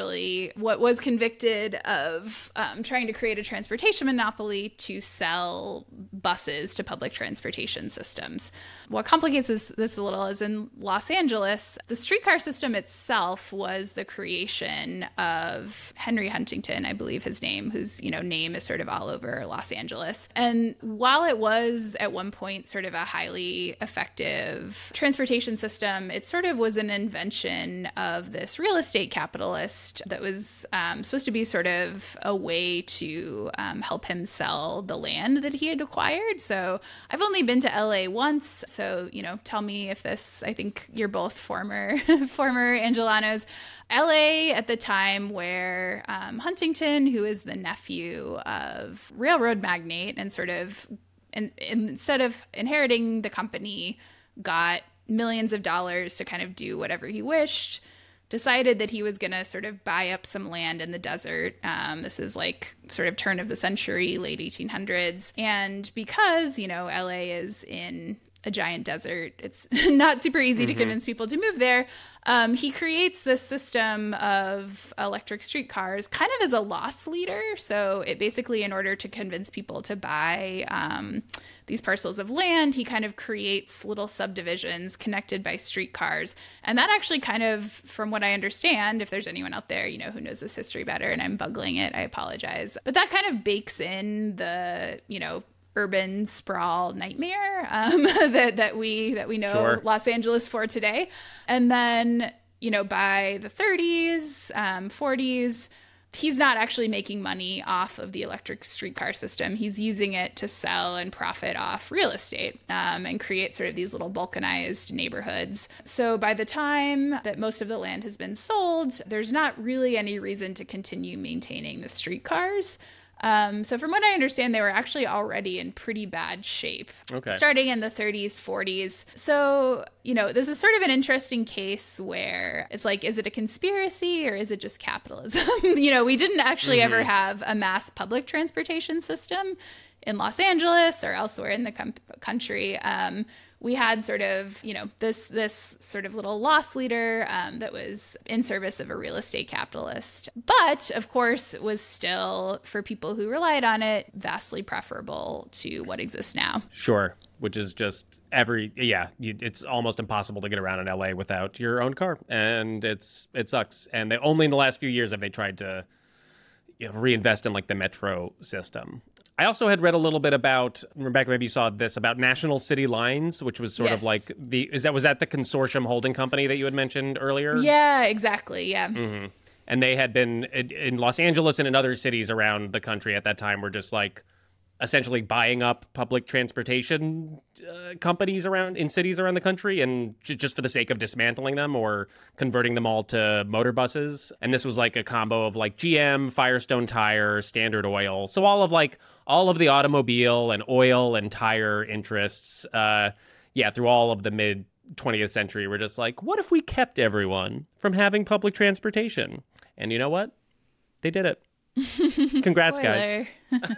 basically what was convicted of um, trying to create a transportation monopoly to sell buses to public transportation systems. What complicates this, this a little is in Los Angeles, the streetcar system itself was the creation of Henry Huntington, I believe his name, whose, you know, name is sort of all over Los Angeles. And while it was at one point sort of a highly effective transportation system, it sort of was an invention of this real estate capitalist that was um, supposed to be sort of a way to um, help him sell the land that he had acquired. So I've only been to L A once. So, you know, tell me if this, I think you're both former, former Angelanos. L A at the time where um, Huntington, who is the nephew of railroad magnate and sort of, and, and instead of inheriting the company, got millions of dollars to kind of do whatever he wished, decided that he was going to sort of buy up some land in the desert. Um, this is like sort of turn of the century, late eighteen hundreds. And because, you know, L A is in a giant desert, it's not super easy mm-hmm. to convince people to move there. Um, he creates this system of electric streetcars kind of as a loss leader. So it basically, in order to convince people to buy um, these parcels of land, he kind of creates little subdivisions connected by streetcars. And that actually kind of, from what I understand, if there's anyone out there, you know, who knows this history better and I'm bugling it, I apologize. But that kind of bakes in the, you know, urban sprawl nightmare um, that that we that we know Sure. Los Angeles for today. And then, you know, by the thirties, um, forties, he's not actually making money off of the electric streetcar system. He's using it to sell and profit off real estate um, and create sort of these little balkanized neighborhoods. So by the time that most of the land has been sold, there's not really any reason to continue maintaining the streetcars. Um, so from what I understand, they were actually already in pretty bad shape, okay. starting in the thirties, forties. So, you know, this is sort of an interesting case where it's like, is it a conspiracy or is it just capitalism? You know, we didn't actually mm-hmm. ever have a mass public transportation system in Los Angeles or elsewhere in the com- country. Um, we had sort of, you know, this this sort of little loss leader um, that was in service of a real estate capitalist. But, of course, it was still, for people who relied on it, vastly preferable to what exists now. Sure. Which is just every, yeah, you, it's almost impossible to get around in L A without your own car. And it's it sucks. And they only in the last few years have they tried to, you know, reinvest in like the metro system. I also had read a little bit about, Rebecca, maybe you saw this, about National City Lines, which was sort yes. of like the, is that, was that the consortium holding company that you had mentioned earlier? Yeah, exactly. Yeah. Mm-hmm. And they had been in, in Los Angeles and in other cities around the country at that time were just like essentially buying up public transportation uh, companies around in cities around the country and j- just for the sake of dismantling them or converting them all to motor buses. And this was like a combo of like G M, Firestone Tire, Standard Oil. So all of like all of the automobile and oil and tire interests, uh, yeah, through all of the mid twentieth century, were just like, what if we kept everyone from having public transportation? And you know what? They did it. Congrats, guys.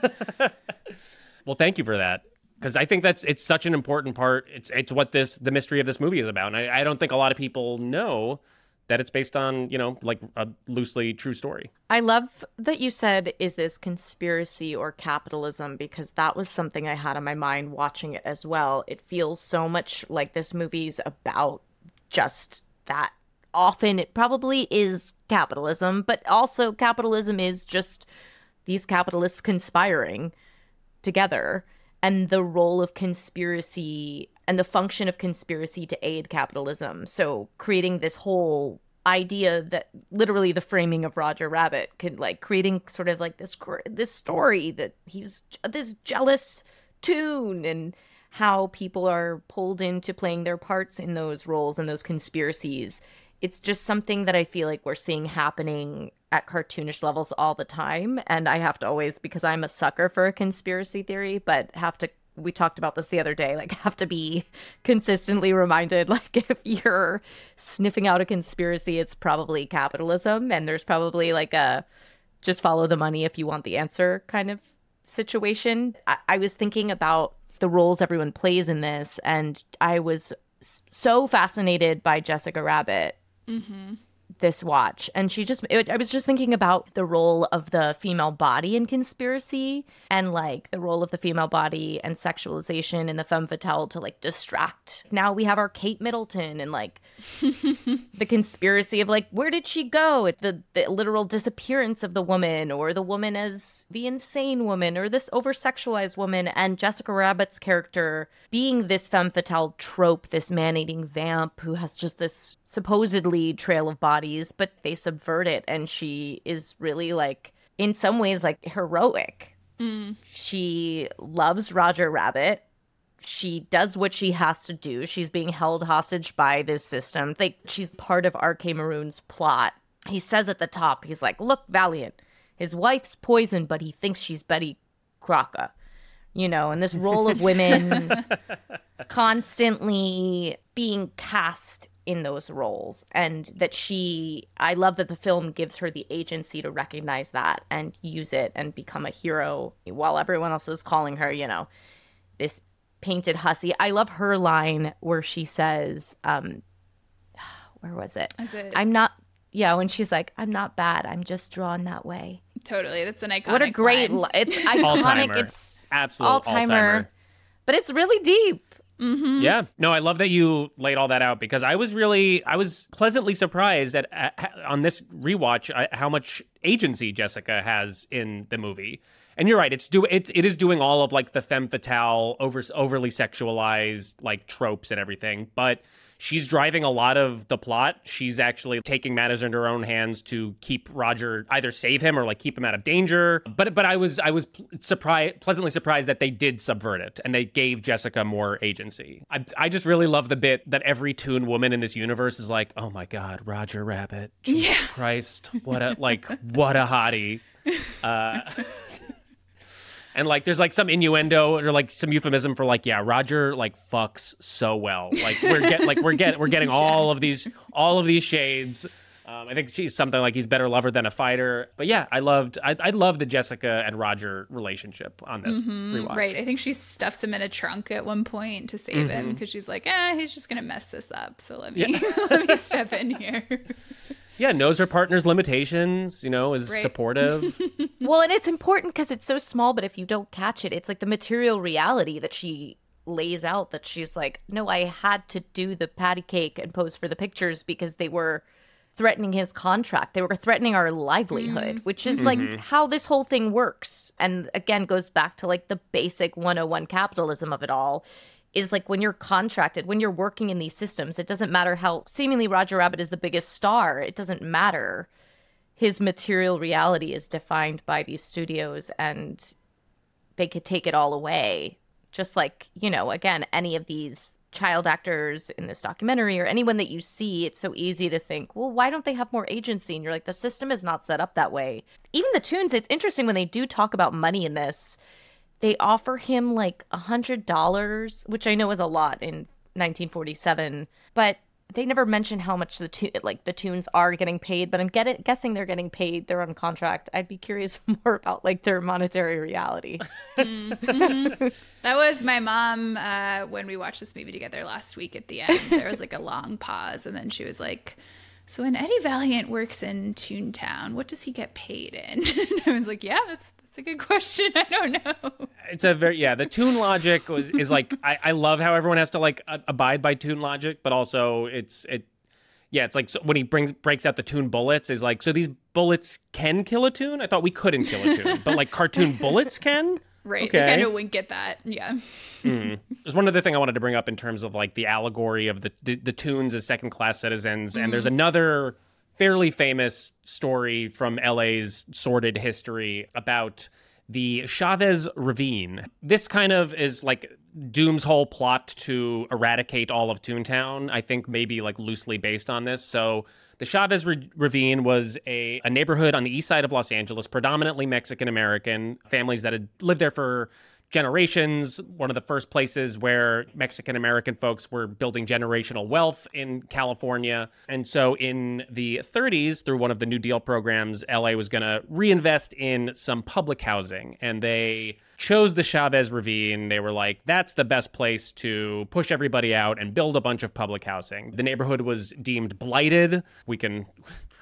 Well, thank you for that, because I think that's it's such an important part. It's it's what this the mystery of this movie is about, and I, I don't think a lot of people know that it's based on, you know, like a loosely true story. I love that you said, is this conspiracy or capitalism? Because that was something I had on my mind watching it as well. It feels so much like this movie's about just that. Often it probably is capitalism, but also capitalism is just these capitalists conspiring together, and the role of conspiracy and the function of conspiracy to aid capitalism. So creating this whole idea that literally the framing of Roger Rabbit could like creating sort of like this this story that he's this jealous toon, and how people are pulled into playing their parts in those roles and those conspiracies. It's just something that I feel like we're seeing happening at cartoonish levels all the time. And I have to always, because I'm a sucker for a conspiracy theory, but have to, we talked about this the other day, like have to be consistently reminded, like if you're sniffing out a conspiracy, it's probably capitalism. And there's probably like a just follow the money if you want the answer kind of situation. I, I was thinking about the roles everyone plays in this, and I was so fascinated by Jessica Rabbit. Mm-hmm. this watch. And she just, it, I was just thinking about the role of the female body in Conspiracy, and like the role of the female body and sexualization in the femme fatale to like distract. Now we have our Kate Middleton and like the conspiracy of like, where did she go? The, the literal disappearance of the woman, or the woman as the insane woman, or this over-sexualized woman, and Jessica Rabbit's character being this femme fatale trope, this man-eating vamp who has just this supposedly trail of bodies, but they subvert it, and she is really like, in some ways, like heroic. Mm. She loves Roger Rabbit. She does what she has to do. She's being held hostage by this system. Like, she's part of R K Maroon's plot. He says at the top, he's like, look, Valiant, his wife's poisoned, but he thinks she's Betty Crocker. You know, and this role of women constantly being cast in those roles. And that she, I love that the film gives her the agency to recognize that and use it and become a hero while everyone else is calling her, you know, this painted hussy. I love her line where she says, um, where was it? Is it? I'm not, yeah, when she's like, I'm not bad, I'm just drawn that way. Totally. That's an iconic What a great, line. li- it's iconic. All-timer. It's Absolute all-timer. all-timer. But it's really deep. Mm-hmm. Yeah. No, I love that you laid all that out, because I was really, I was pleasantly surprised at, at on this rewatch uh, how much agency Jessica has in the movie. And you're right, it's do it, it is doing all of like the femme fatale, over, overly sexualized like tropes and everything, but she's driving a lot of the plot. She's actually taking matters into her own hands to keep Roger, either save him or like keep him out of danger. But but I was I was surprised, pleasantly surprised that they did subvert it and they gave Jessica more agency. I I just really love the bit that every Toon woman in this universe is like, oh my God, Roger Rabbit, Jesus Yeah. Christ, what a like what a hottie. Uh, And like, there's like some innuendo or like some euphemism for like, yeah, Roger like fucks so well. Like we're get like we're get we're getting all of these all of these shades. Um, I think she's something like he's better lover than a fighter. But yeah, I loved I I love the Jessica and Roger relationship on this rewatch. Right. I think she stuffs him in a trunk at one point to save him because she's like, eh, he's just going to mess this up. So let me let me step in here. Yeah, knows her partner's limitations, you know, is Right. supportive. Well, and it's important because it's so small, but if you don't catch it, it's like the material reality that she lays out, that she's like, no, I had to do the patty cake and pose for the pictures because they were threatening his contract. They were threatening our livelihood, which is like how this whole thing works. And again, goes back to like the basic one oh one capitalism of it all. Is like when you're contracted, when you're working in these systems, it doesn't matter how seemingly Roger Rabbit is the biggest star. It doesn't matter. His material reality is defined by these studios, and they could take it all away. Just like, you know, again, any of these child actors in this documentary or anyone that you see, it's so easy to think, well, why don't they have more agency? And you're like, the system is not set up that way. Even the Toons, it's interesting when they do talk about money in this. They offer him like a hundred dollars, which I know is a lot in nineteen forty-seven, but they never mention how much the to- like the Toons are getting paid. But I'm get it, guessing they're getting paid. They're on contract. I'd be curious more about like their monetary reality. Mm-hmm. That was my mom uh, when we watched this movie together last week. At the end, there was like a long pause, and then she was like, "So when Eddie Valiant works in Toontown, what does he get paid in?" And I was like, "Yeah, that's." That's a good question. I don't know. It's a very, yeah, the Toon logic was, is like, I, I love how everyone has to like a- abide by Toon logic, but also it's, it, yeah, it's like so when he brings, breaks out the Toon bullets is like, so these bullets can kill a Toon? I thought we couldn't kill a Toon, but like cartoon bullets can? Right. Okay. They kind of wink at that. Yeah. Mm. There's one other thing I wanted to bring up in terms of like the allegory of the, the, the Toons as second class citizens. Mm. And there's another fairly famous story from L A's sordid history about the Chavez Ravine. This kind of is like Doom's whole plot to eradicate all of Toontown, I think maybe like loosely based on this. So the Chavez Ra- Ravine was a, a neighborhood on the east side of Los Angeles, predominantly Mexican-American, families that had lived there for generations, one of the first places where Mexican-American folks were building generational wealth in California. And so in the thirties, through one of the New Deal programs, L A was going to reinvest in some public housing. And they chose the Chavez Ravine. They were like, that's the best place to push everybody out and build a bunch of public housing. The neighborhood was deemed blighted. We can...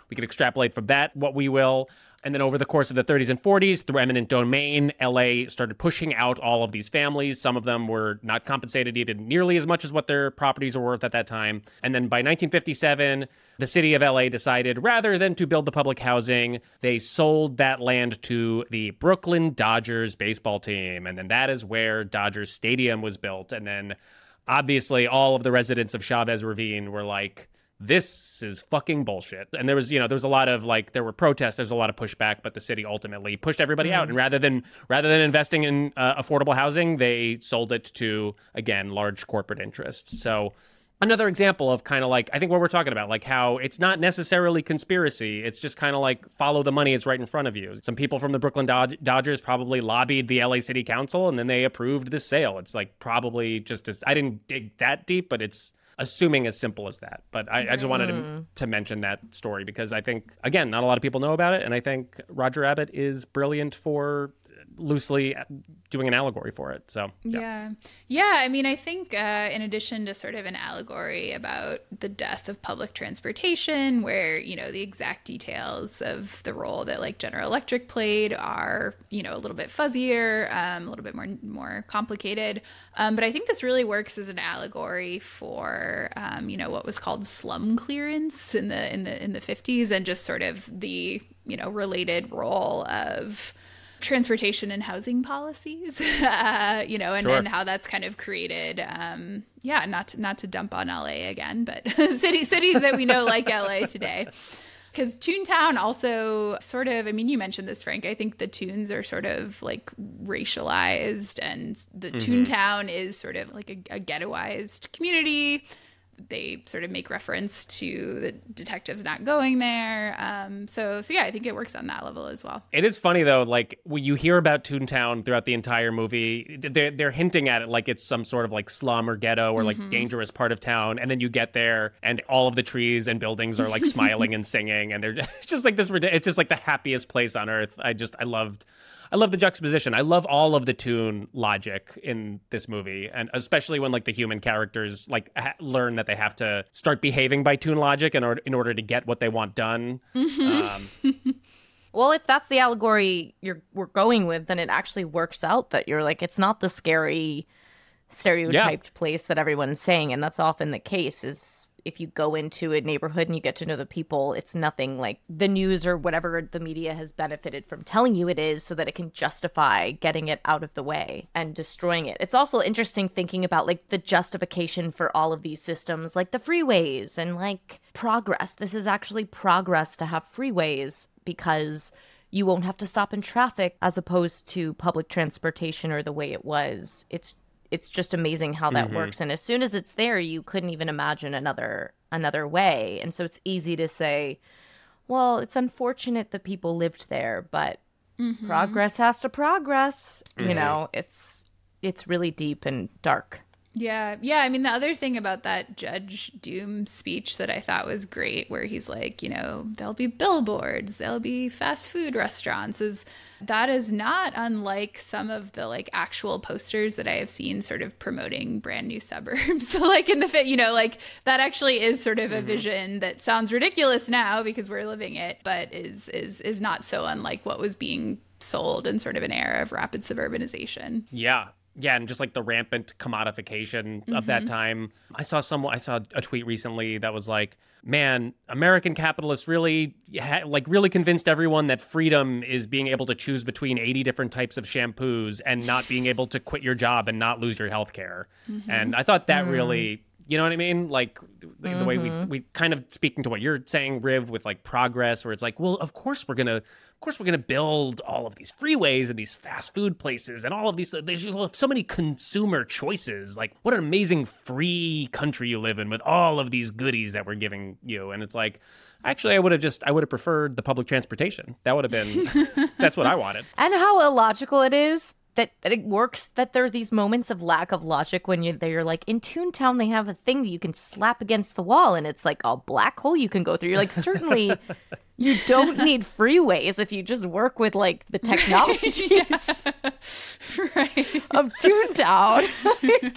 we could extrapolate from that what we will. And then over the course of the thirties and forties, through eminent domain, L A started pushing out all of these families. Some of them were not compensated even nearly as much as what their properties were worth at that time. And then by nineteen fifty-seven, the city of L A decided rather than to build the public housing, they sold that land to the Brooklyn Dodgers baseball team. And then that is where Dodgers Stadium was built. And then obviously all of the residents of Chavez Ravine were like, this is fucking bullshit. And there was, you know, there was a lot of like, there were protests, there's a lot of pushback, but the city ultimately pushed everybody mm. out. And rather than rather than investing in uh, affordable housing, they sold it to, again, large corporate interests. So another example of kind of like, I think what we're talking about, like how it's not necessarily conspiracy. It's just kind of like follow the money. It's right in front of you. Some people from the Brooklyn Dod- Dodgers probably lobbied the L A City Council and then they approved the sale. It's like probably just as, I didn't dig that deep, but it's assuming as simple as that. But I, I just wanted to, to mention that story because I think, again, not a lot of people know about it. And I think Roger Rabbit is brilliant for loosely doing an allegory for it. So, yeah. Yeah. yeah I mean, I think uh, in addition to sort of an allegory about the death of public transportation, where, you know, the exact details of the role that like General Electric played are, you know, a little bit fuzzier, um, a little bit more, more complicated. Um, but I think this really works as an allegory for, um, you know, what was called slum clearance in the, in the, in the fifties and just sort of the, you know, related role of transportation and housing policies, uh, you know, and, sure. and how that's kind of created, um, yeah, not to, not to dump on L A again, but cities, cities that we know like L A today. Because Toontown also sort of, I mean, you mentioned this, Frank, I think the Toons are sort of like racialized and the mm-hmm. Toontown is sort of like a, a ghettoized community. They sort of make reference to the detectives not going there. Um, so, so yeah, I think it works on that level as well. It is funny, though, like when you hear about Toontown throughout the entire movie, they're, they're hinting at it like it's some sort of like slum or ghetto or like mm-hmm. dangerous part of town. And then you get there and all of the trees and buildings are like smiling and singing. And they're just, it's just like this, it's just like the happiest place on earth. I just, I loved I love the juxtaposition. I love all of the Toon logic in this movie, and especially when like the human characters like ha- learn that they have to start behaving by Toon logic in order in order to get what they want done. Mm-hmm. Um, well, if that's the allegory you're we're going with, then it actually works out that you're like it's not the scary stereotyped yeah. place that everyone's saying, and that's often the case. Is if you go into a neighborhood and you get to know the people, it's nothing like the news or whatever the media has benefited from telling you it is so that it can justify getting it out of the way and destroying it. It's also interesting thinking about like the justification for all of these systems, like the freeways and like progress. This is actually progress to have freeways because you won't have to stop in traffic as opposed to public transportation or the way it was. It's It's just amazing how that mm-hmm. works. And as soon as it's there, you couldn't even imagine another another way. And so it's easy to say, well, it's unfortunate that people lived there, but mm-hmm. progress has to progress. Mm-hmm. You know, it's it's really deep and dark. Yeah. Yeah. I mean, the other thing about that Judge Doom speech that I thought was great, where he's like, you know, there'll be billboards, there'll be fast food restaurants, is that is not unlike some of the like actual posters that I have seen sort of promoting brand new suburbs. So like in the fit, you know, like that actually is sort of a mm-hmm. vision that sounds ridiculous now because we're living it, but is is is not so unlike what was being sold in sort of an era of rapid suburbanization. Yeah. Yeah, and just like the rampant commodification mm-hmm. of that time. I saw some. I saw a tweet recently that was like, "Man, American capitalists really, ha- like, really convinced everyone that freedom is being able to choose between eighty different types of shampoos and not being able to quit your job and not lose your health care." Mm-hmm. And I thought that mm. really, you know what I mean? Like the, mm-hmm. the way we we kind of speaking to what you're saying, Riv, with like progress, where it's like, well, of course we're gonna. Of course, we're going to build all of these freeways and these fast food places and all of these. There's so many consumer choices. Like, what an amazing free country you live in with all of these goodies that we're giving you. And it's like, actually, I would have just, I would have preferred the public transportation. That would have been, that's what I wanted. And how illogical it is. That, that it works, that there are these moments of lack of logic when you're, they're like, in Toontown, they have a thing that you can slap against the wall, and it's like a black hole you can go through. You're like, certainly you don't need freeways if you just work with, like, the technologies right. of Toontown.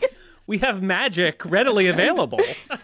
We have magic readily available.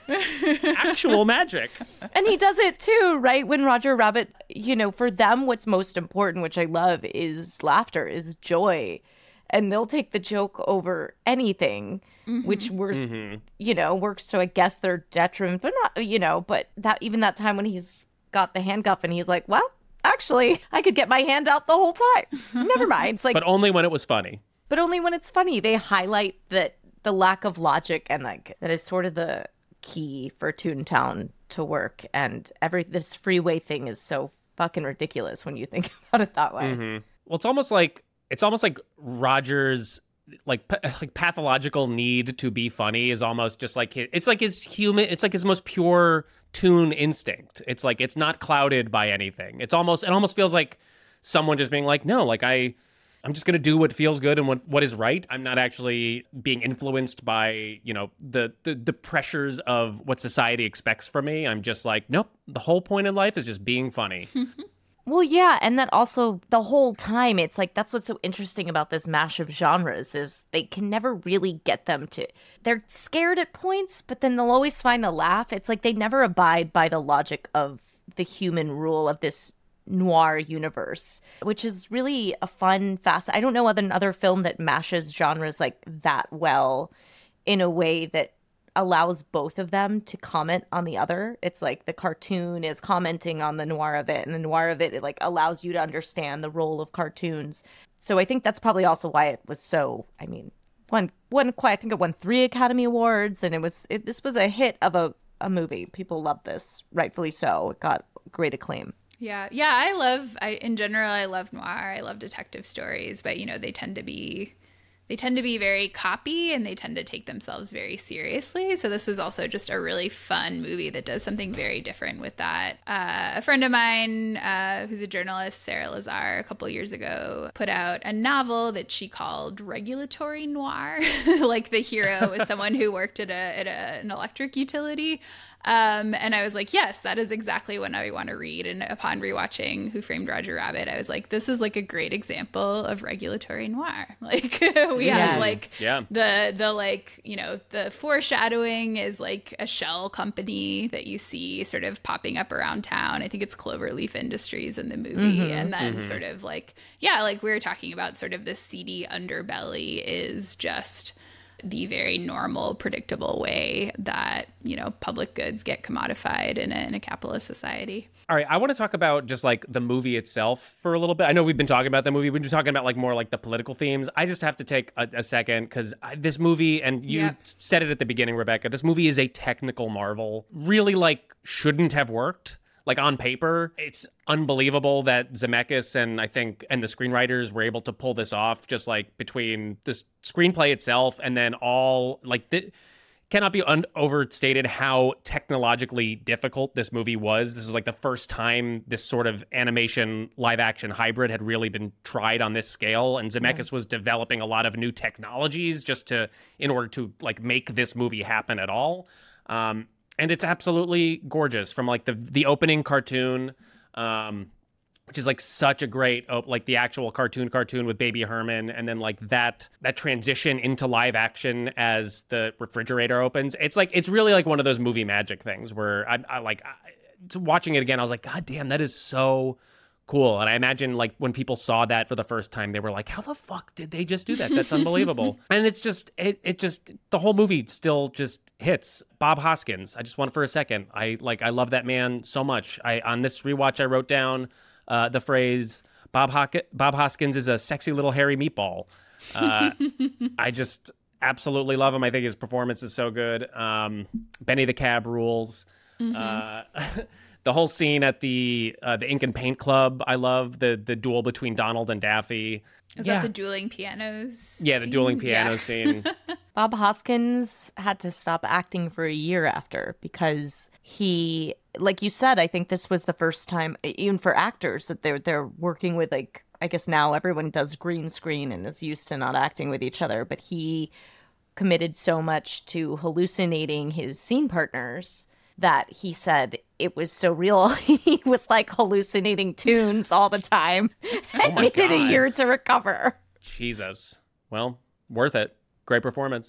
Actual magic. And he does it too, right? When Roger Rabbit, you know, for them, what's most important, which I love, is laughter, is joy. And they'll take the joke over anything, mm-hmm. which works, mm-hmm. you know, works to, I guess, their detriment, but not, you know, but that even that time when he's got the handcuff and he's like, well, actually, I could get my hand out the whole time. Never mind. It's like, but only when it was funny. But only when it's funny. They highlight that the lack of logic, and like that is sort of the key for Toontown to work. And every this freeway thing is so fucking ridiculous when you think about it that way. Mm-hmm. Well, it's almost like it's almost like Roger's like p- like pathological need to be funny is almost just like his, it's like his human. It's like his most pure Toon instinct. It's like it's not clouded by anything. It's almost it almost feels like someone just being like, no, like I. I'm just going to do what feels good and what, what is right. I'm not actually being influenced by, you know, the, the the pressures of what society expects from me. I'm just like, nope, the whole point in life is just being funny. Well, yeah. And that also the whole time, it's like, that's what's so interesting about this mash of genres is they can never really get them to, they're scared at points, but then they'll always find the laugh. It's like they never abide by the logic of the human rule of this noir universe, which is really a fun, fast. I don't know other another film that mashes genres like that well in a way that allows both of them to comment on the other. It's like the cartoon is commenting on the noir of it, and the noir of it, it like allows you to understand the role of cartoons. So I think that's probably also why it was so, I mean, won, won quite, I think it won three Academy Awards, and it was, it, this was a hit of a, a movie. People loved this, rightfully so. It got great acclaim. Yeah. Yeah. I love, I, in general, I love noir. I love detective stories, but, you know, they tend to be, they tend to be very copy and they tend to take themselves very seriously. So this was also just a really fun movie that does something very different with that. Uh, a friend of mine, uh, who's a journalist, Sarah Lazar, a couple years ago, put out a novel that she called Regulatory Noir. Like the hero was someone who worked at, a, at a, an electric utility. Um, and I was like, yes, that is exactly what I want to read. And upon rewatching Who Framed Roger Rabbit, I was like, this is like a great example of regulatory noir. Like we Yes. have like yeah. the, the like, you know, the foreshadowing is like a shell company that you see sort of popping up around town. I think it's Cloverleaf Industries in the movie. Mm-hmm. And then mm-hmm. sort of like, yeah, like we were talking about sort of the seedy underbelly is just the very normal, predictable way that, you know, public goods get commodified in a, in a capitalist society. All right, I want to talk about just like the movie itself for a little bit. I know we've been talking about the movie. We've been talking about like more like the political themes. I just have to take a, a second because this movie, and you yep. said it at the beginning, Rebecca, this movie is a technical marvel. Really like shouldn't have worked. Like on paper, it's unbelievable that Zemeckis and I think and the screenwriters were able to pull this off. Just like between the screenplay itself and then all like the, cannot be un- overstated how technologically difficult this movie was. This is like the first time this sort of animation live action hybrid had really been tried on this scale, and Zemeckis yeah. was developing a lot of new technologies just to in order to like make this movie happen at all. Um, And it's absolutely gorgeous from like the the opening cartoon, um, which is like such a great, oh, like the actual cartoon cartoon with Baby Herman. And then like that that transition into live action as the refrigerator opens. It's like it's really like one of those movie magic things where I, I like I, watching it again. I was like, God damn, that is so cool. And I imagine like when people saw that for the first time, they were like, how the fuck did they just do that? That's unbelievable. And it's just, it, it just, the whole movie still just hits. Bob Hoskins, I just want for a second. I like, I love that man so much. I, on this rewatch, I wrote down uh, the phrase, Bob, Hock- Bob Hoskins is a sexy little hairy meatball. Uh, I just absolutely love him. I think his performance is so good. Um, Benny the Cab rules. Mm-hmm. Uh, The whole scene at the uh, the Ink and Paint Club, I love the the duel between Donald and Daffy. Is yeah. that the dueling pianos? Yeah, the scene? dueling piano yeah. scene. Bob Hoskins had to stop acting for a year after because he, like you said, I think this was the first time, even for actors, that they're they're working with like, I guess now everyone does green screen and is used to not acting with each other, but he committed so much to hallucinating his scene partners that he said it was so real. He was like hallucinating tunes all the time. Oh my needed God. a year to recover. Jesus. Well, worth it. Great performance.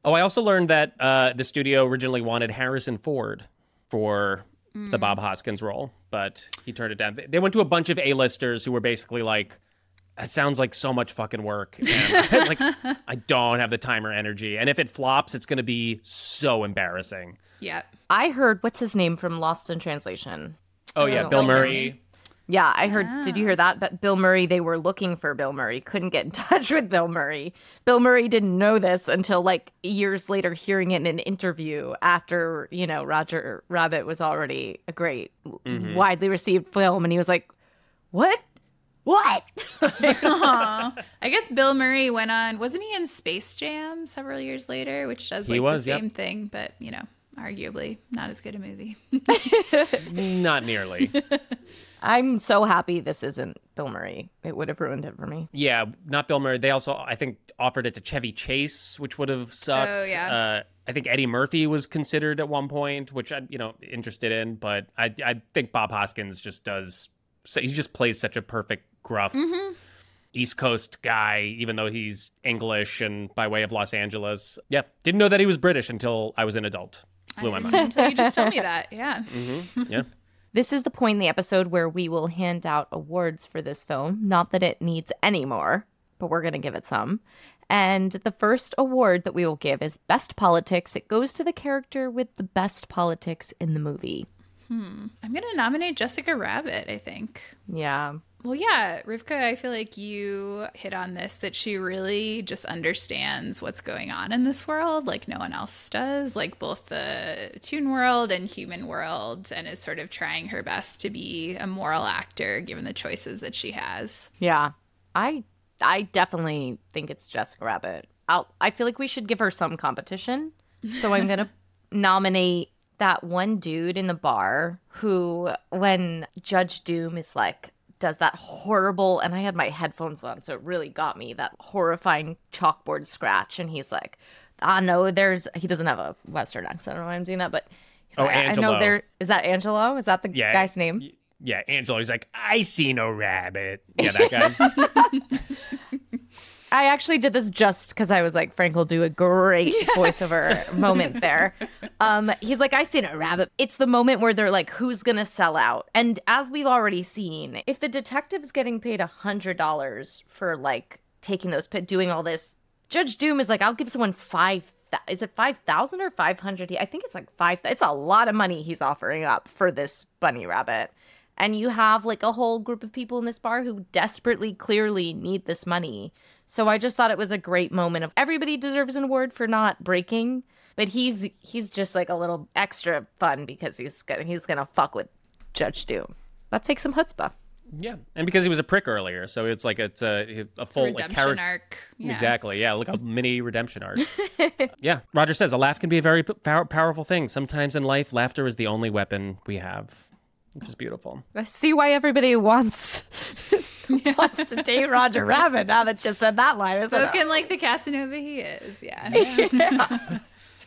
Oh, I also learned that uh, the studio originally wanted Harrison Ford for mm. the Bob Hoskins role, but he turned it down. They went to a bunch of A-listers who were basically like, "That sounds like so much fucking work. And like, I don't have the time or energy. And if it flops, it's going to be so embarrassing." Yeah. I heard, what's his name from Lost in Translation? Oh, yeah, Bill Murray. Yeah, I heard. Ah. Did you hear that? But Bill Murray, they were looking for Bill Murray, couldn't get in touch with Bill Murray. Bill Murray didn't know this until like years later, hearing it in an interview after, you know, Roger Rabbit was already a great, mm-hmm. widely received film. And he was like, what? What? I guess Bill Murray went on, wasn't he in Space Jam several years later, which does like was, the same yep. thing, but, you know, arguably not as good a movie. Not nearly. I'm so happy this isn't Bill Murray. It would have ruined it for me. Yeah, not Bill Murray. They also, I think, offered it to Chevy Chase, which would have sucked. Oh, yeah. Uh, I think Eddie Murphy was considered at one point, which I'm, you know, interested in. But I, I think Bob Hoskins just does, he just plays such a perfect, gruff, mm-hmm. East Coast guy, even though he's English and by way of Los Angeles. Yeah, didn't know that he was British until I was an adult. Blew my mind. Until you just told me that, yeah. Mm-hmm. Yeah. This is the point in the episode where we will hand out awards for this film. Not that it needs any more, but we're going to give it some. And the first award that we will give is Best Politics. It goes to the character with the best politics in the movie. Hmm. I'm going to nominate Jessica Rabbit, I think. Yeah. Well, yeah, Rivka, I feel like you hit on this, that she really just understands what's going on in this world like no one else does, like both the toon world and human world, and is sort of trying her best to be a moral actor given the choices that she has. Yeah, I I definitely think it's Jessica Rabbit. I'll, I feel like we should give her some competition. So I'm going to nominate that one dude in the bar who, when Judge Doom is like, does that horrible, and I had my headphones on, so it really got me, that horrifying chalkboard scratch. And he's like, I know there's, he doesn't have a Western accent. I don't know why I'm doing that, but he's oh, like, Angelo. I know there, is that Angelo? Is that the yeah, guy's name? Yeah, Angelo. He's like, I see no rabbit. Yeah, that guy. I actually did this just because I was like, Frank will do a great yeah. voiceover moment there. Um, he's like, I seen a rabbit. It's the moment where they're like, who's going to sell out? And as we've already seen, if the detective's getting paid one hundred dollars for like taking those, doing all this, Judge Doom is like, I'll give someone five. Is it five thousand or five hundred? I think it's like five. It's a lot of money he's offering up for this bunny rabbit. And you have like a whole group of people in this bar who desperately, clearly need this money. So I just thought it was a great moment of everybody deserves an award for not breaking, but he's he's just like a little extra fun because he's gonna, he's gonna fuck with Judge Doom. That takes some chutzpah. Yeah, and because he was a prick earlier, so it's like it's a, a full it's a redemption like, char- arc. Yeah. Exactly, yeah, like a mini redemption arc. Yeah, Roger says a laugh can be a very pow- powerful thing. Sometimes in life, laughter is the only weapon we have, which is beautiful. I see why everybody wants wants to date Roger Rabbit now that you said that line. Isn't Spoken it? like the Casanova he is, yeah. yeah.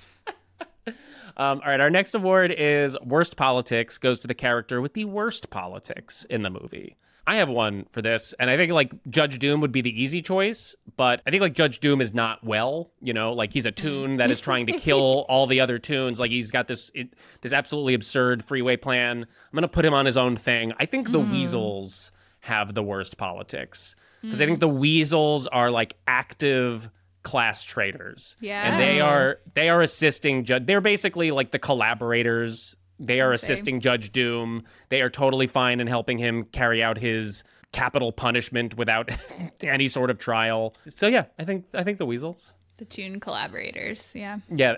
Um, all right, our next award is Worst Politics, goes to the character with the worst politics in the movie. I have one for this, and I think like Judge Doom would be the easy choice, but I think like Judge Doom is not well, you know, like he's a toon that is trying to kill all the other toons. Like he's got this it, this absolutely absurd freeway plan. I'm going to put him on his own thing. I think the mm. Weasels have the worst politics because mm. I think the Weasels are like active class traitors. Yeah. And they are they are assisting judge. They're basically like the collaborators. They are assisting Judge Doom. They are totally fine in helping him carry out his capital punishment without any sort of trial. So yeah, I think I think the Weasels. The toon collaborators, yeah. Yeah.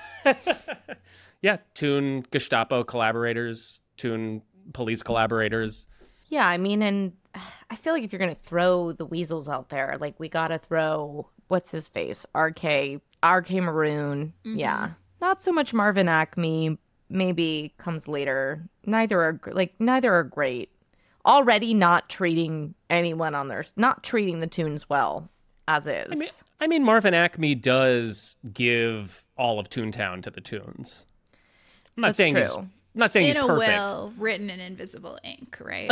Yeah, toon Gestapo collaborators, toon police collaborators. Yeah, I mean, and I feel like if you're going to throw the Weasels out there, like we got to throw, what's his face? R K, R K Maroon. Mm-hmm. Yeah. Not so much Marvin Acme. Maybe comes later. Neither are like neither are great. Already not treating anyone on their not treating the toons well as is. I mean, I mean Marvin Acme does give all of Toontown to the toons. I'm not That's saying true. he's I'm not saying in he's a perfect. will written in invisible ink, right?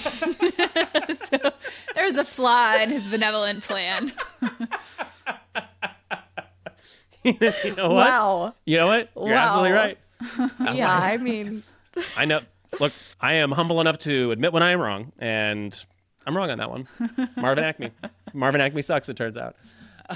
So there's a flaw in his benevolent plan. You know what? Wow. You know what? You're Wow. absolutely right. Yeah, I mean, I know. Look, I am humble enough to admit when I am wrong, and I'm wrong on that one. Marvin Acme. Marvin Acme sucks, it turns out.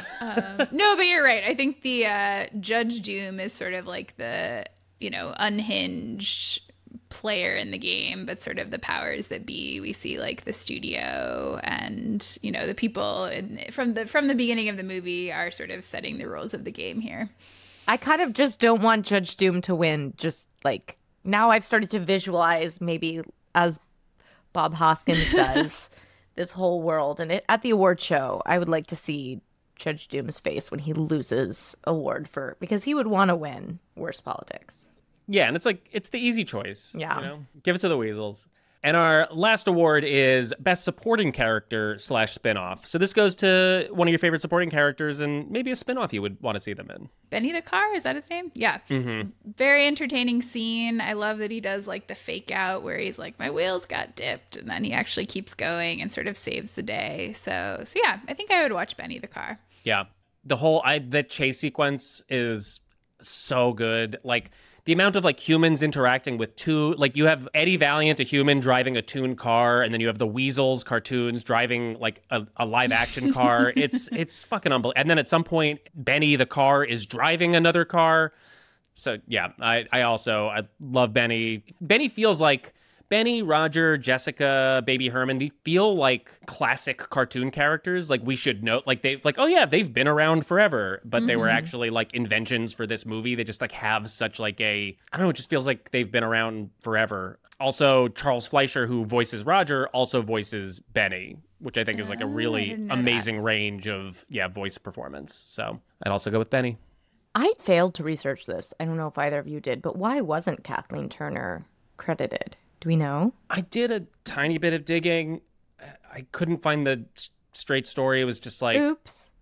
Um, no, but you're right. I think the uh, Judge Doom is sort of like the, you know, unhinged player in the game, but sort of the powers that be. We see like the studio and, you know, the people in, from the from the beginning of the movie are sort of setting the rules of the game here. I kind of just don't want Judge Doom to win. Just like now I've started to visualize maybe as Bob Hoskins does this whole world. And it, at the award show, I would like to see Judge Doom's face when he loses award for, because he would want to win Worst Politics. Yeah, and it's like, it's the easy choice. Yeah. You know? Give it to the Weasels. And our last award is Best Supporting Character slash Spinoff. So this goes to one of your favorite supporting characters and maybe a spinoff you would want to see them in. Benny the Car, is that his name? Yeah. Mm-hmm. Very entertaining scene. I love that he does like the fake out where he's like, my wheels got dipped, and then he actually keeps going and sort of saves the day. So, so yeah, I think I would watch Benny the Car. Yeah. The whole, I the chase sequence is so good. Like, the amount of like humans interacting with two, like you have Eddie Valiant, a human driving a tuned car, and then you have the Weasels cartoons driving like a, a live action car. It's it's fucking unbelievable. And then at some point, Benny the car is driving another car. So yeah, I I also I love Benny. Benny feels like Benny, Roger, Jessica, Baby Herman, they feel like classic cartoon characters. Like we should know, like they've like, oh yeah, they've been around forever, but mm-hmm. they were actually like inventions for this movie. They just like have such like a, I don't know, it just feels like they've been around forever. Also, Charles Fleischer, who voices Roger, also voices Benny, which I think is like a really oh, amazing that. range of, yeah, voice performance. So I'd also go with Benny. I failed to research this. I don't know if either of you did, but why wasn't Kathleen Turner credited? Do we know? I did a tiny bit of digging. I couldn't find the straight story. It was just like... Oops.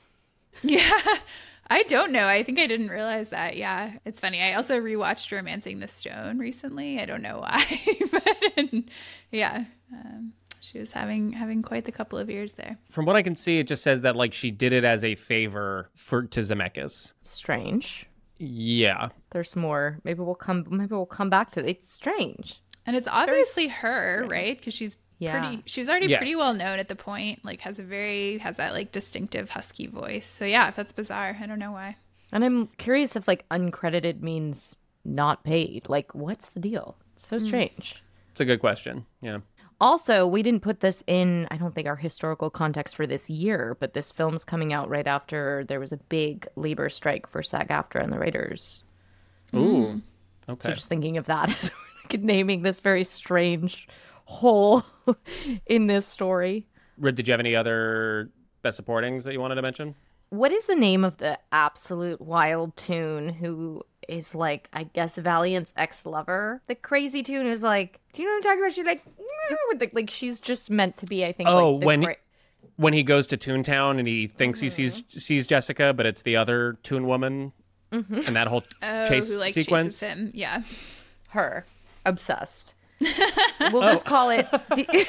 Yeah, I don't know. I think I didn't realize that. Yeah, it's funny. I also rewatched Romancing the Stone recently. I don't know why. But yeah, um, she was having having quite the couple of years there. From what I can see, it just says that like she did it as a favor for to Zemeckis. Strange. Yeah. There's more. Maybe we'll come. Maybe we'll come back to it. It's strange. And it's obviously her, right? Because she's yeah. pretty, she was already yes. pretty well known at the point, like has a very, has that like distinctive husky voice. So yeah, that's bizarre. I don't know why. And I'm curious if like uncredited means not paid. Like, what's the deal? It's so strange. It's a good question. Yeah. Also, we didn't put this in, I don't think, our historical context for this year, but this film's coming out right after there was a big labor strike for SAG-AFTRA and the writers. Ooh. Okay. So just thinking of that. Naming this very strange hole in this story. Did you have any other best supportings that you wanted to mention? What is the name of the absolute wild tune who is like, I guess, Valiant's ex-lover? The crazy tune is like, do you know what I'm talking about? She's like, with the, like she's just meant to be, I think. Oh, like, the when cra- when he goes to Toontown and he thinks mm-hmm. he sees sees Jessica, but it's the other Toon woman, mm-hmm. and that whole oh, chase who, like, sequence. Chases him. Yeah. Her. Obsessed. We'll just Oh. call it the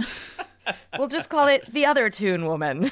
We'll just call it the other Toon Woman.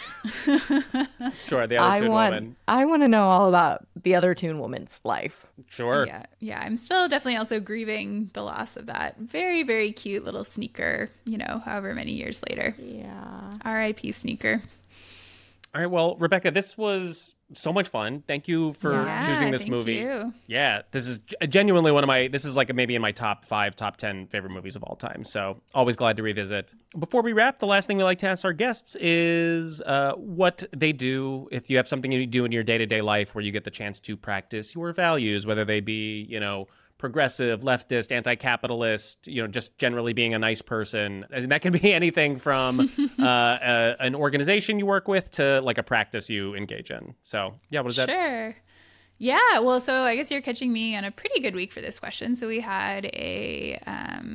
Sure, the other I Toon want woman. I want to know all about the other Toon Woman's life. Sure. Yeah. Yeah. I'm still definitely also grieving the loss of that very, very cute little sneaker, you know, however many years later. Yeah. R I P sneaker. All right, well, Rebecca, this was so much fun. Thank you for Yeah, choosing this thank movie. you. Yeah, this is genuinely one of my, this is like maybe in my top five, top ten favorite movies of all time. So always glad to revisit. Before we wrap, the last thing we like to ask our guests is uh, what they do. If you have something you do in your day-to-day life where you get the chance to practice your values, whether they be, you know, progressive, leftist, anti-capitalist, you know, just generally being a nice person. And that can be anything from uh, a, an organization you work with to like a practice you engage in. So yeah, what is that? Sure. Yeah. Well, so I guess you're catching me on a pretty good week for this question. So we had a um,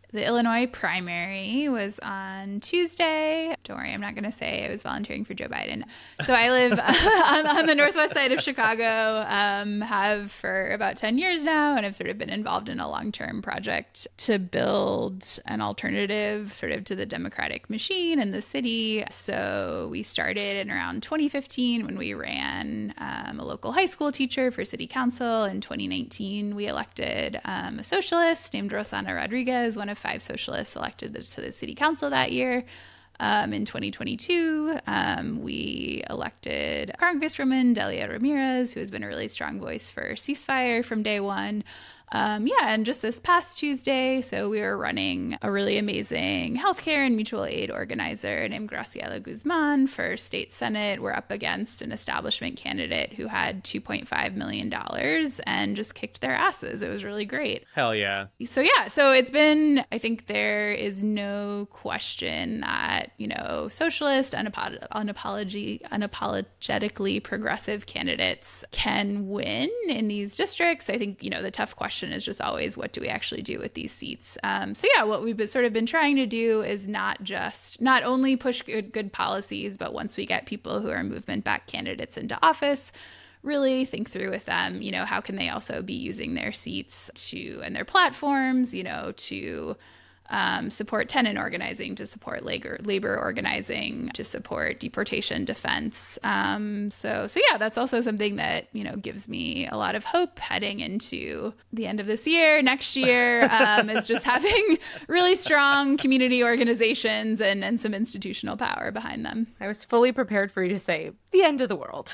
The Illinois primary was on Tuesday. Don't worry, I'm not going to say I was volunteering for Joe Biden. So I live on, on the northwest side of Chicago, um, have for about ten years now, and I've sort of been involved in a long-term project to build an alternative sort of to the Democratic machine in the city. So we started in around twenty fifteen when we ran um, a local high school teacher for city council. In twenty nineteen, we elected um, a socialist named Rosana Rodriguez, one of five socialists elected to the city council that year. Um, in twenty twenty-two, um, we elected Congresswoman Delia Ramirez, who has been a really strong voice for ceasefire from day one. Um, yeah, and just this past Tuesday, so we were running a really amazing healthcare and mutual aid organizer named Graciela Guzman for state senate. We're up against an establishment candidate who had two point five million dollars and just kicked their asses. It was really great. Hell yeah. So yeah, so it's been, I think there is no question that, you know, socialist, unapolog- unapology, unapologetically progressive candidates can win in these districts. I think, you know, the tough question is just always, what do we actually do with these seats? Um, so yeah, what we've been, sort of been trying to do is not just, not only push good, good policies, but once we get people who are movement back candidates into office, really think through with them, you know, how can they also be using their seats to, and their platforms, you know, to Um, support tenant organizing, to support labor, labor organizing, to support deportation defense. Um, so, so yeah, that's also something that, you know, gives me a lot of hope heading into the end of this year. Next year um, is just having really strong community organizations and, and some institutional power behind them. I was fully prepared for you to say the end of the world.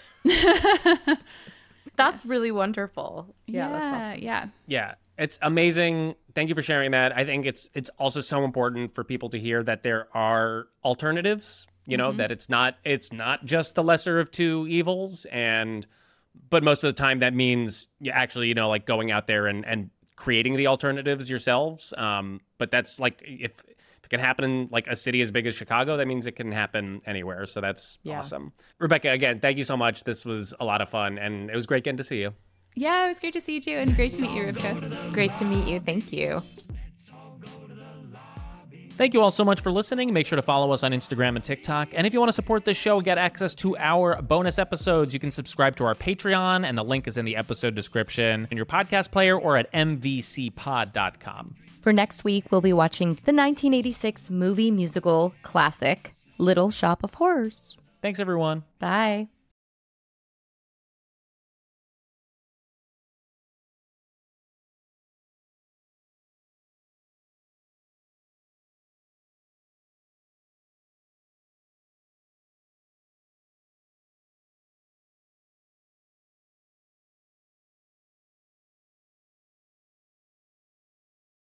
That's yes. really wonderful. Yeah, yeah, that's awesome. Yeah. Yeah. It's amazing. Thank you for sharing that. I think it's it's also so important for people to hear that there are alternatives, you know, mm-hmm. that it's not it's not just the lesser of two evils. And but most of the time that means you actually, you know, like going out there and, and creating the alternatives yourselves. Um, but that's like if, if it can happen in like a city as big as Chicago, that means it can happen anywhere. So that's yeah. awesome. Rebecca, again, thank you so much. This was a lot of fun and it was great getting to see you. Yeah, it was great to see you too, and great to meet you, Rivka. Great to meet you. Thank you. Thank you all so much for listening. Make sure to follow us on Instagram and TikTok. And if you want to support this show, get access to our bonus episodes, you can subscribe to our Patreon, and the link is in the episode description in your podcast player or at m v c pod dot com. For next week, we'll be watching the nineteen eighty-six movie musical classic, Little Shop of Horrors. Thanks, everyone. Bye.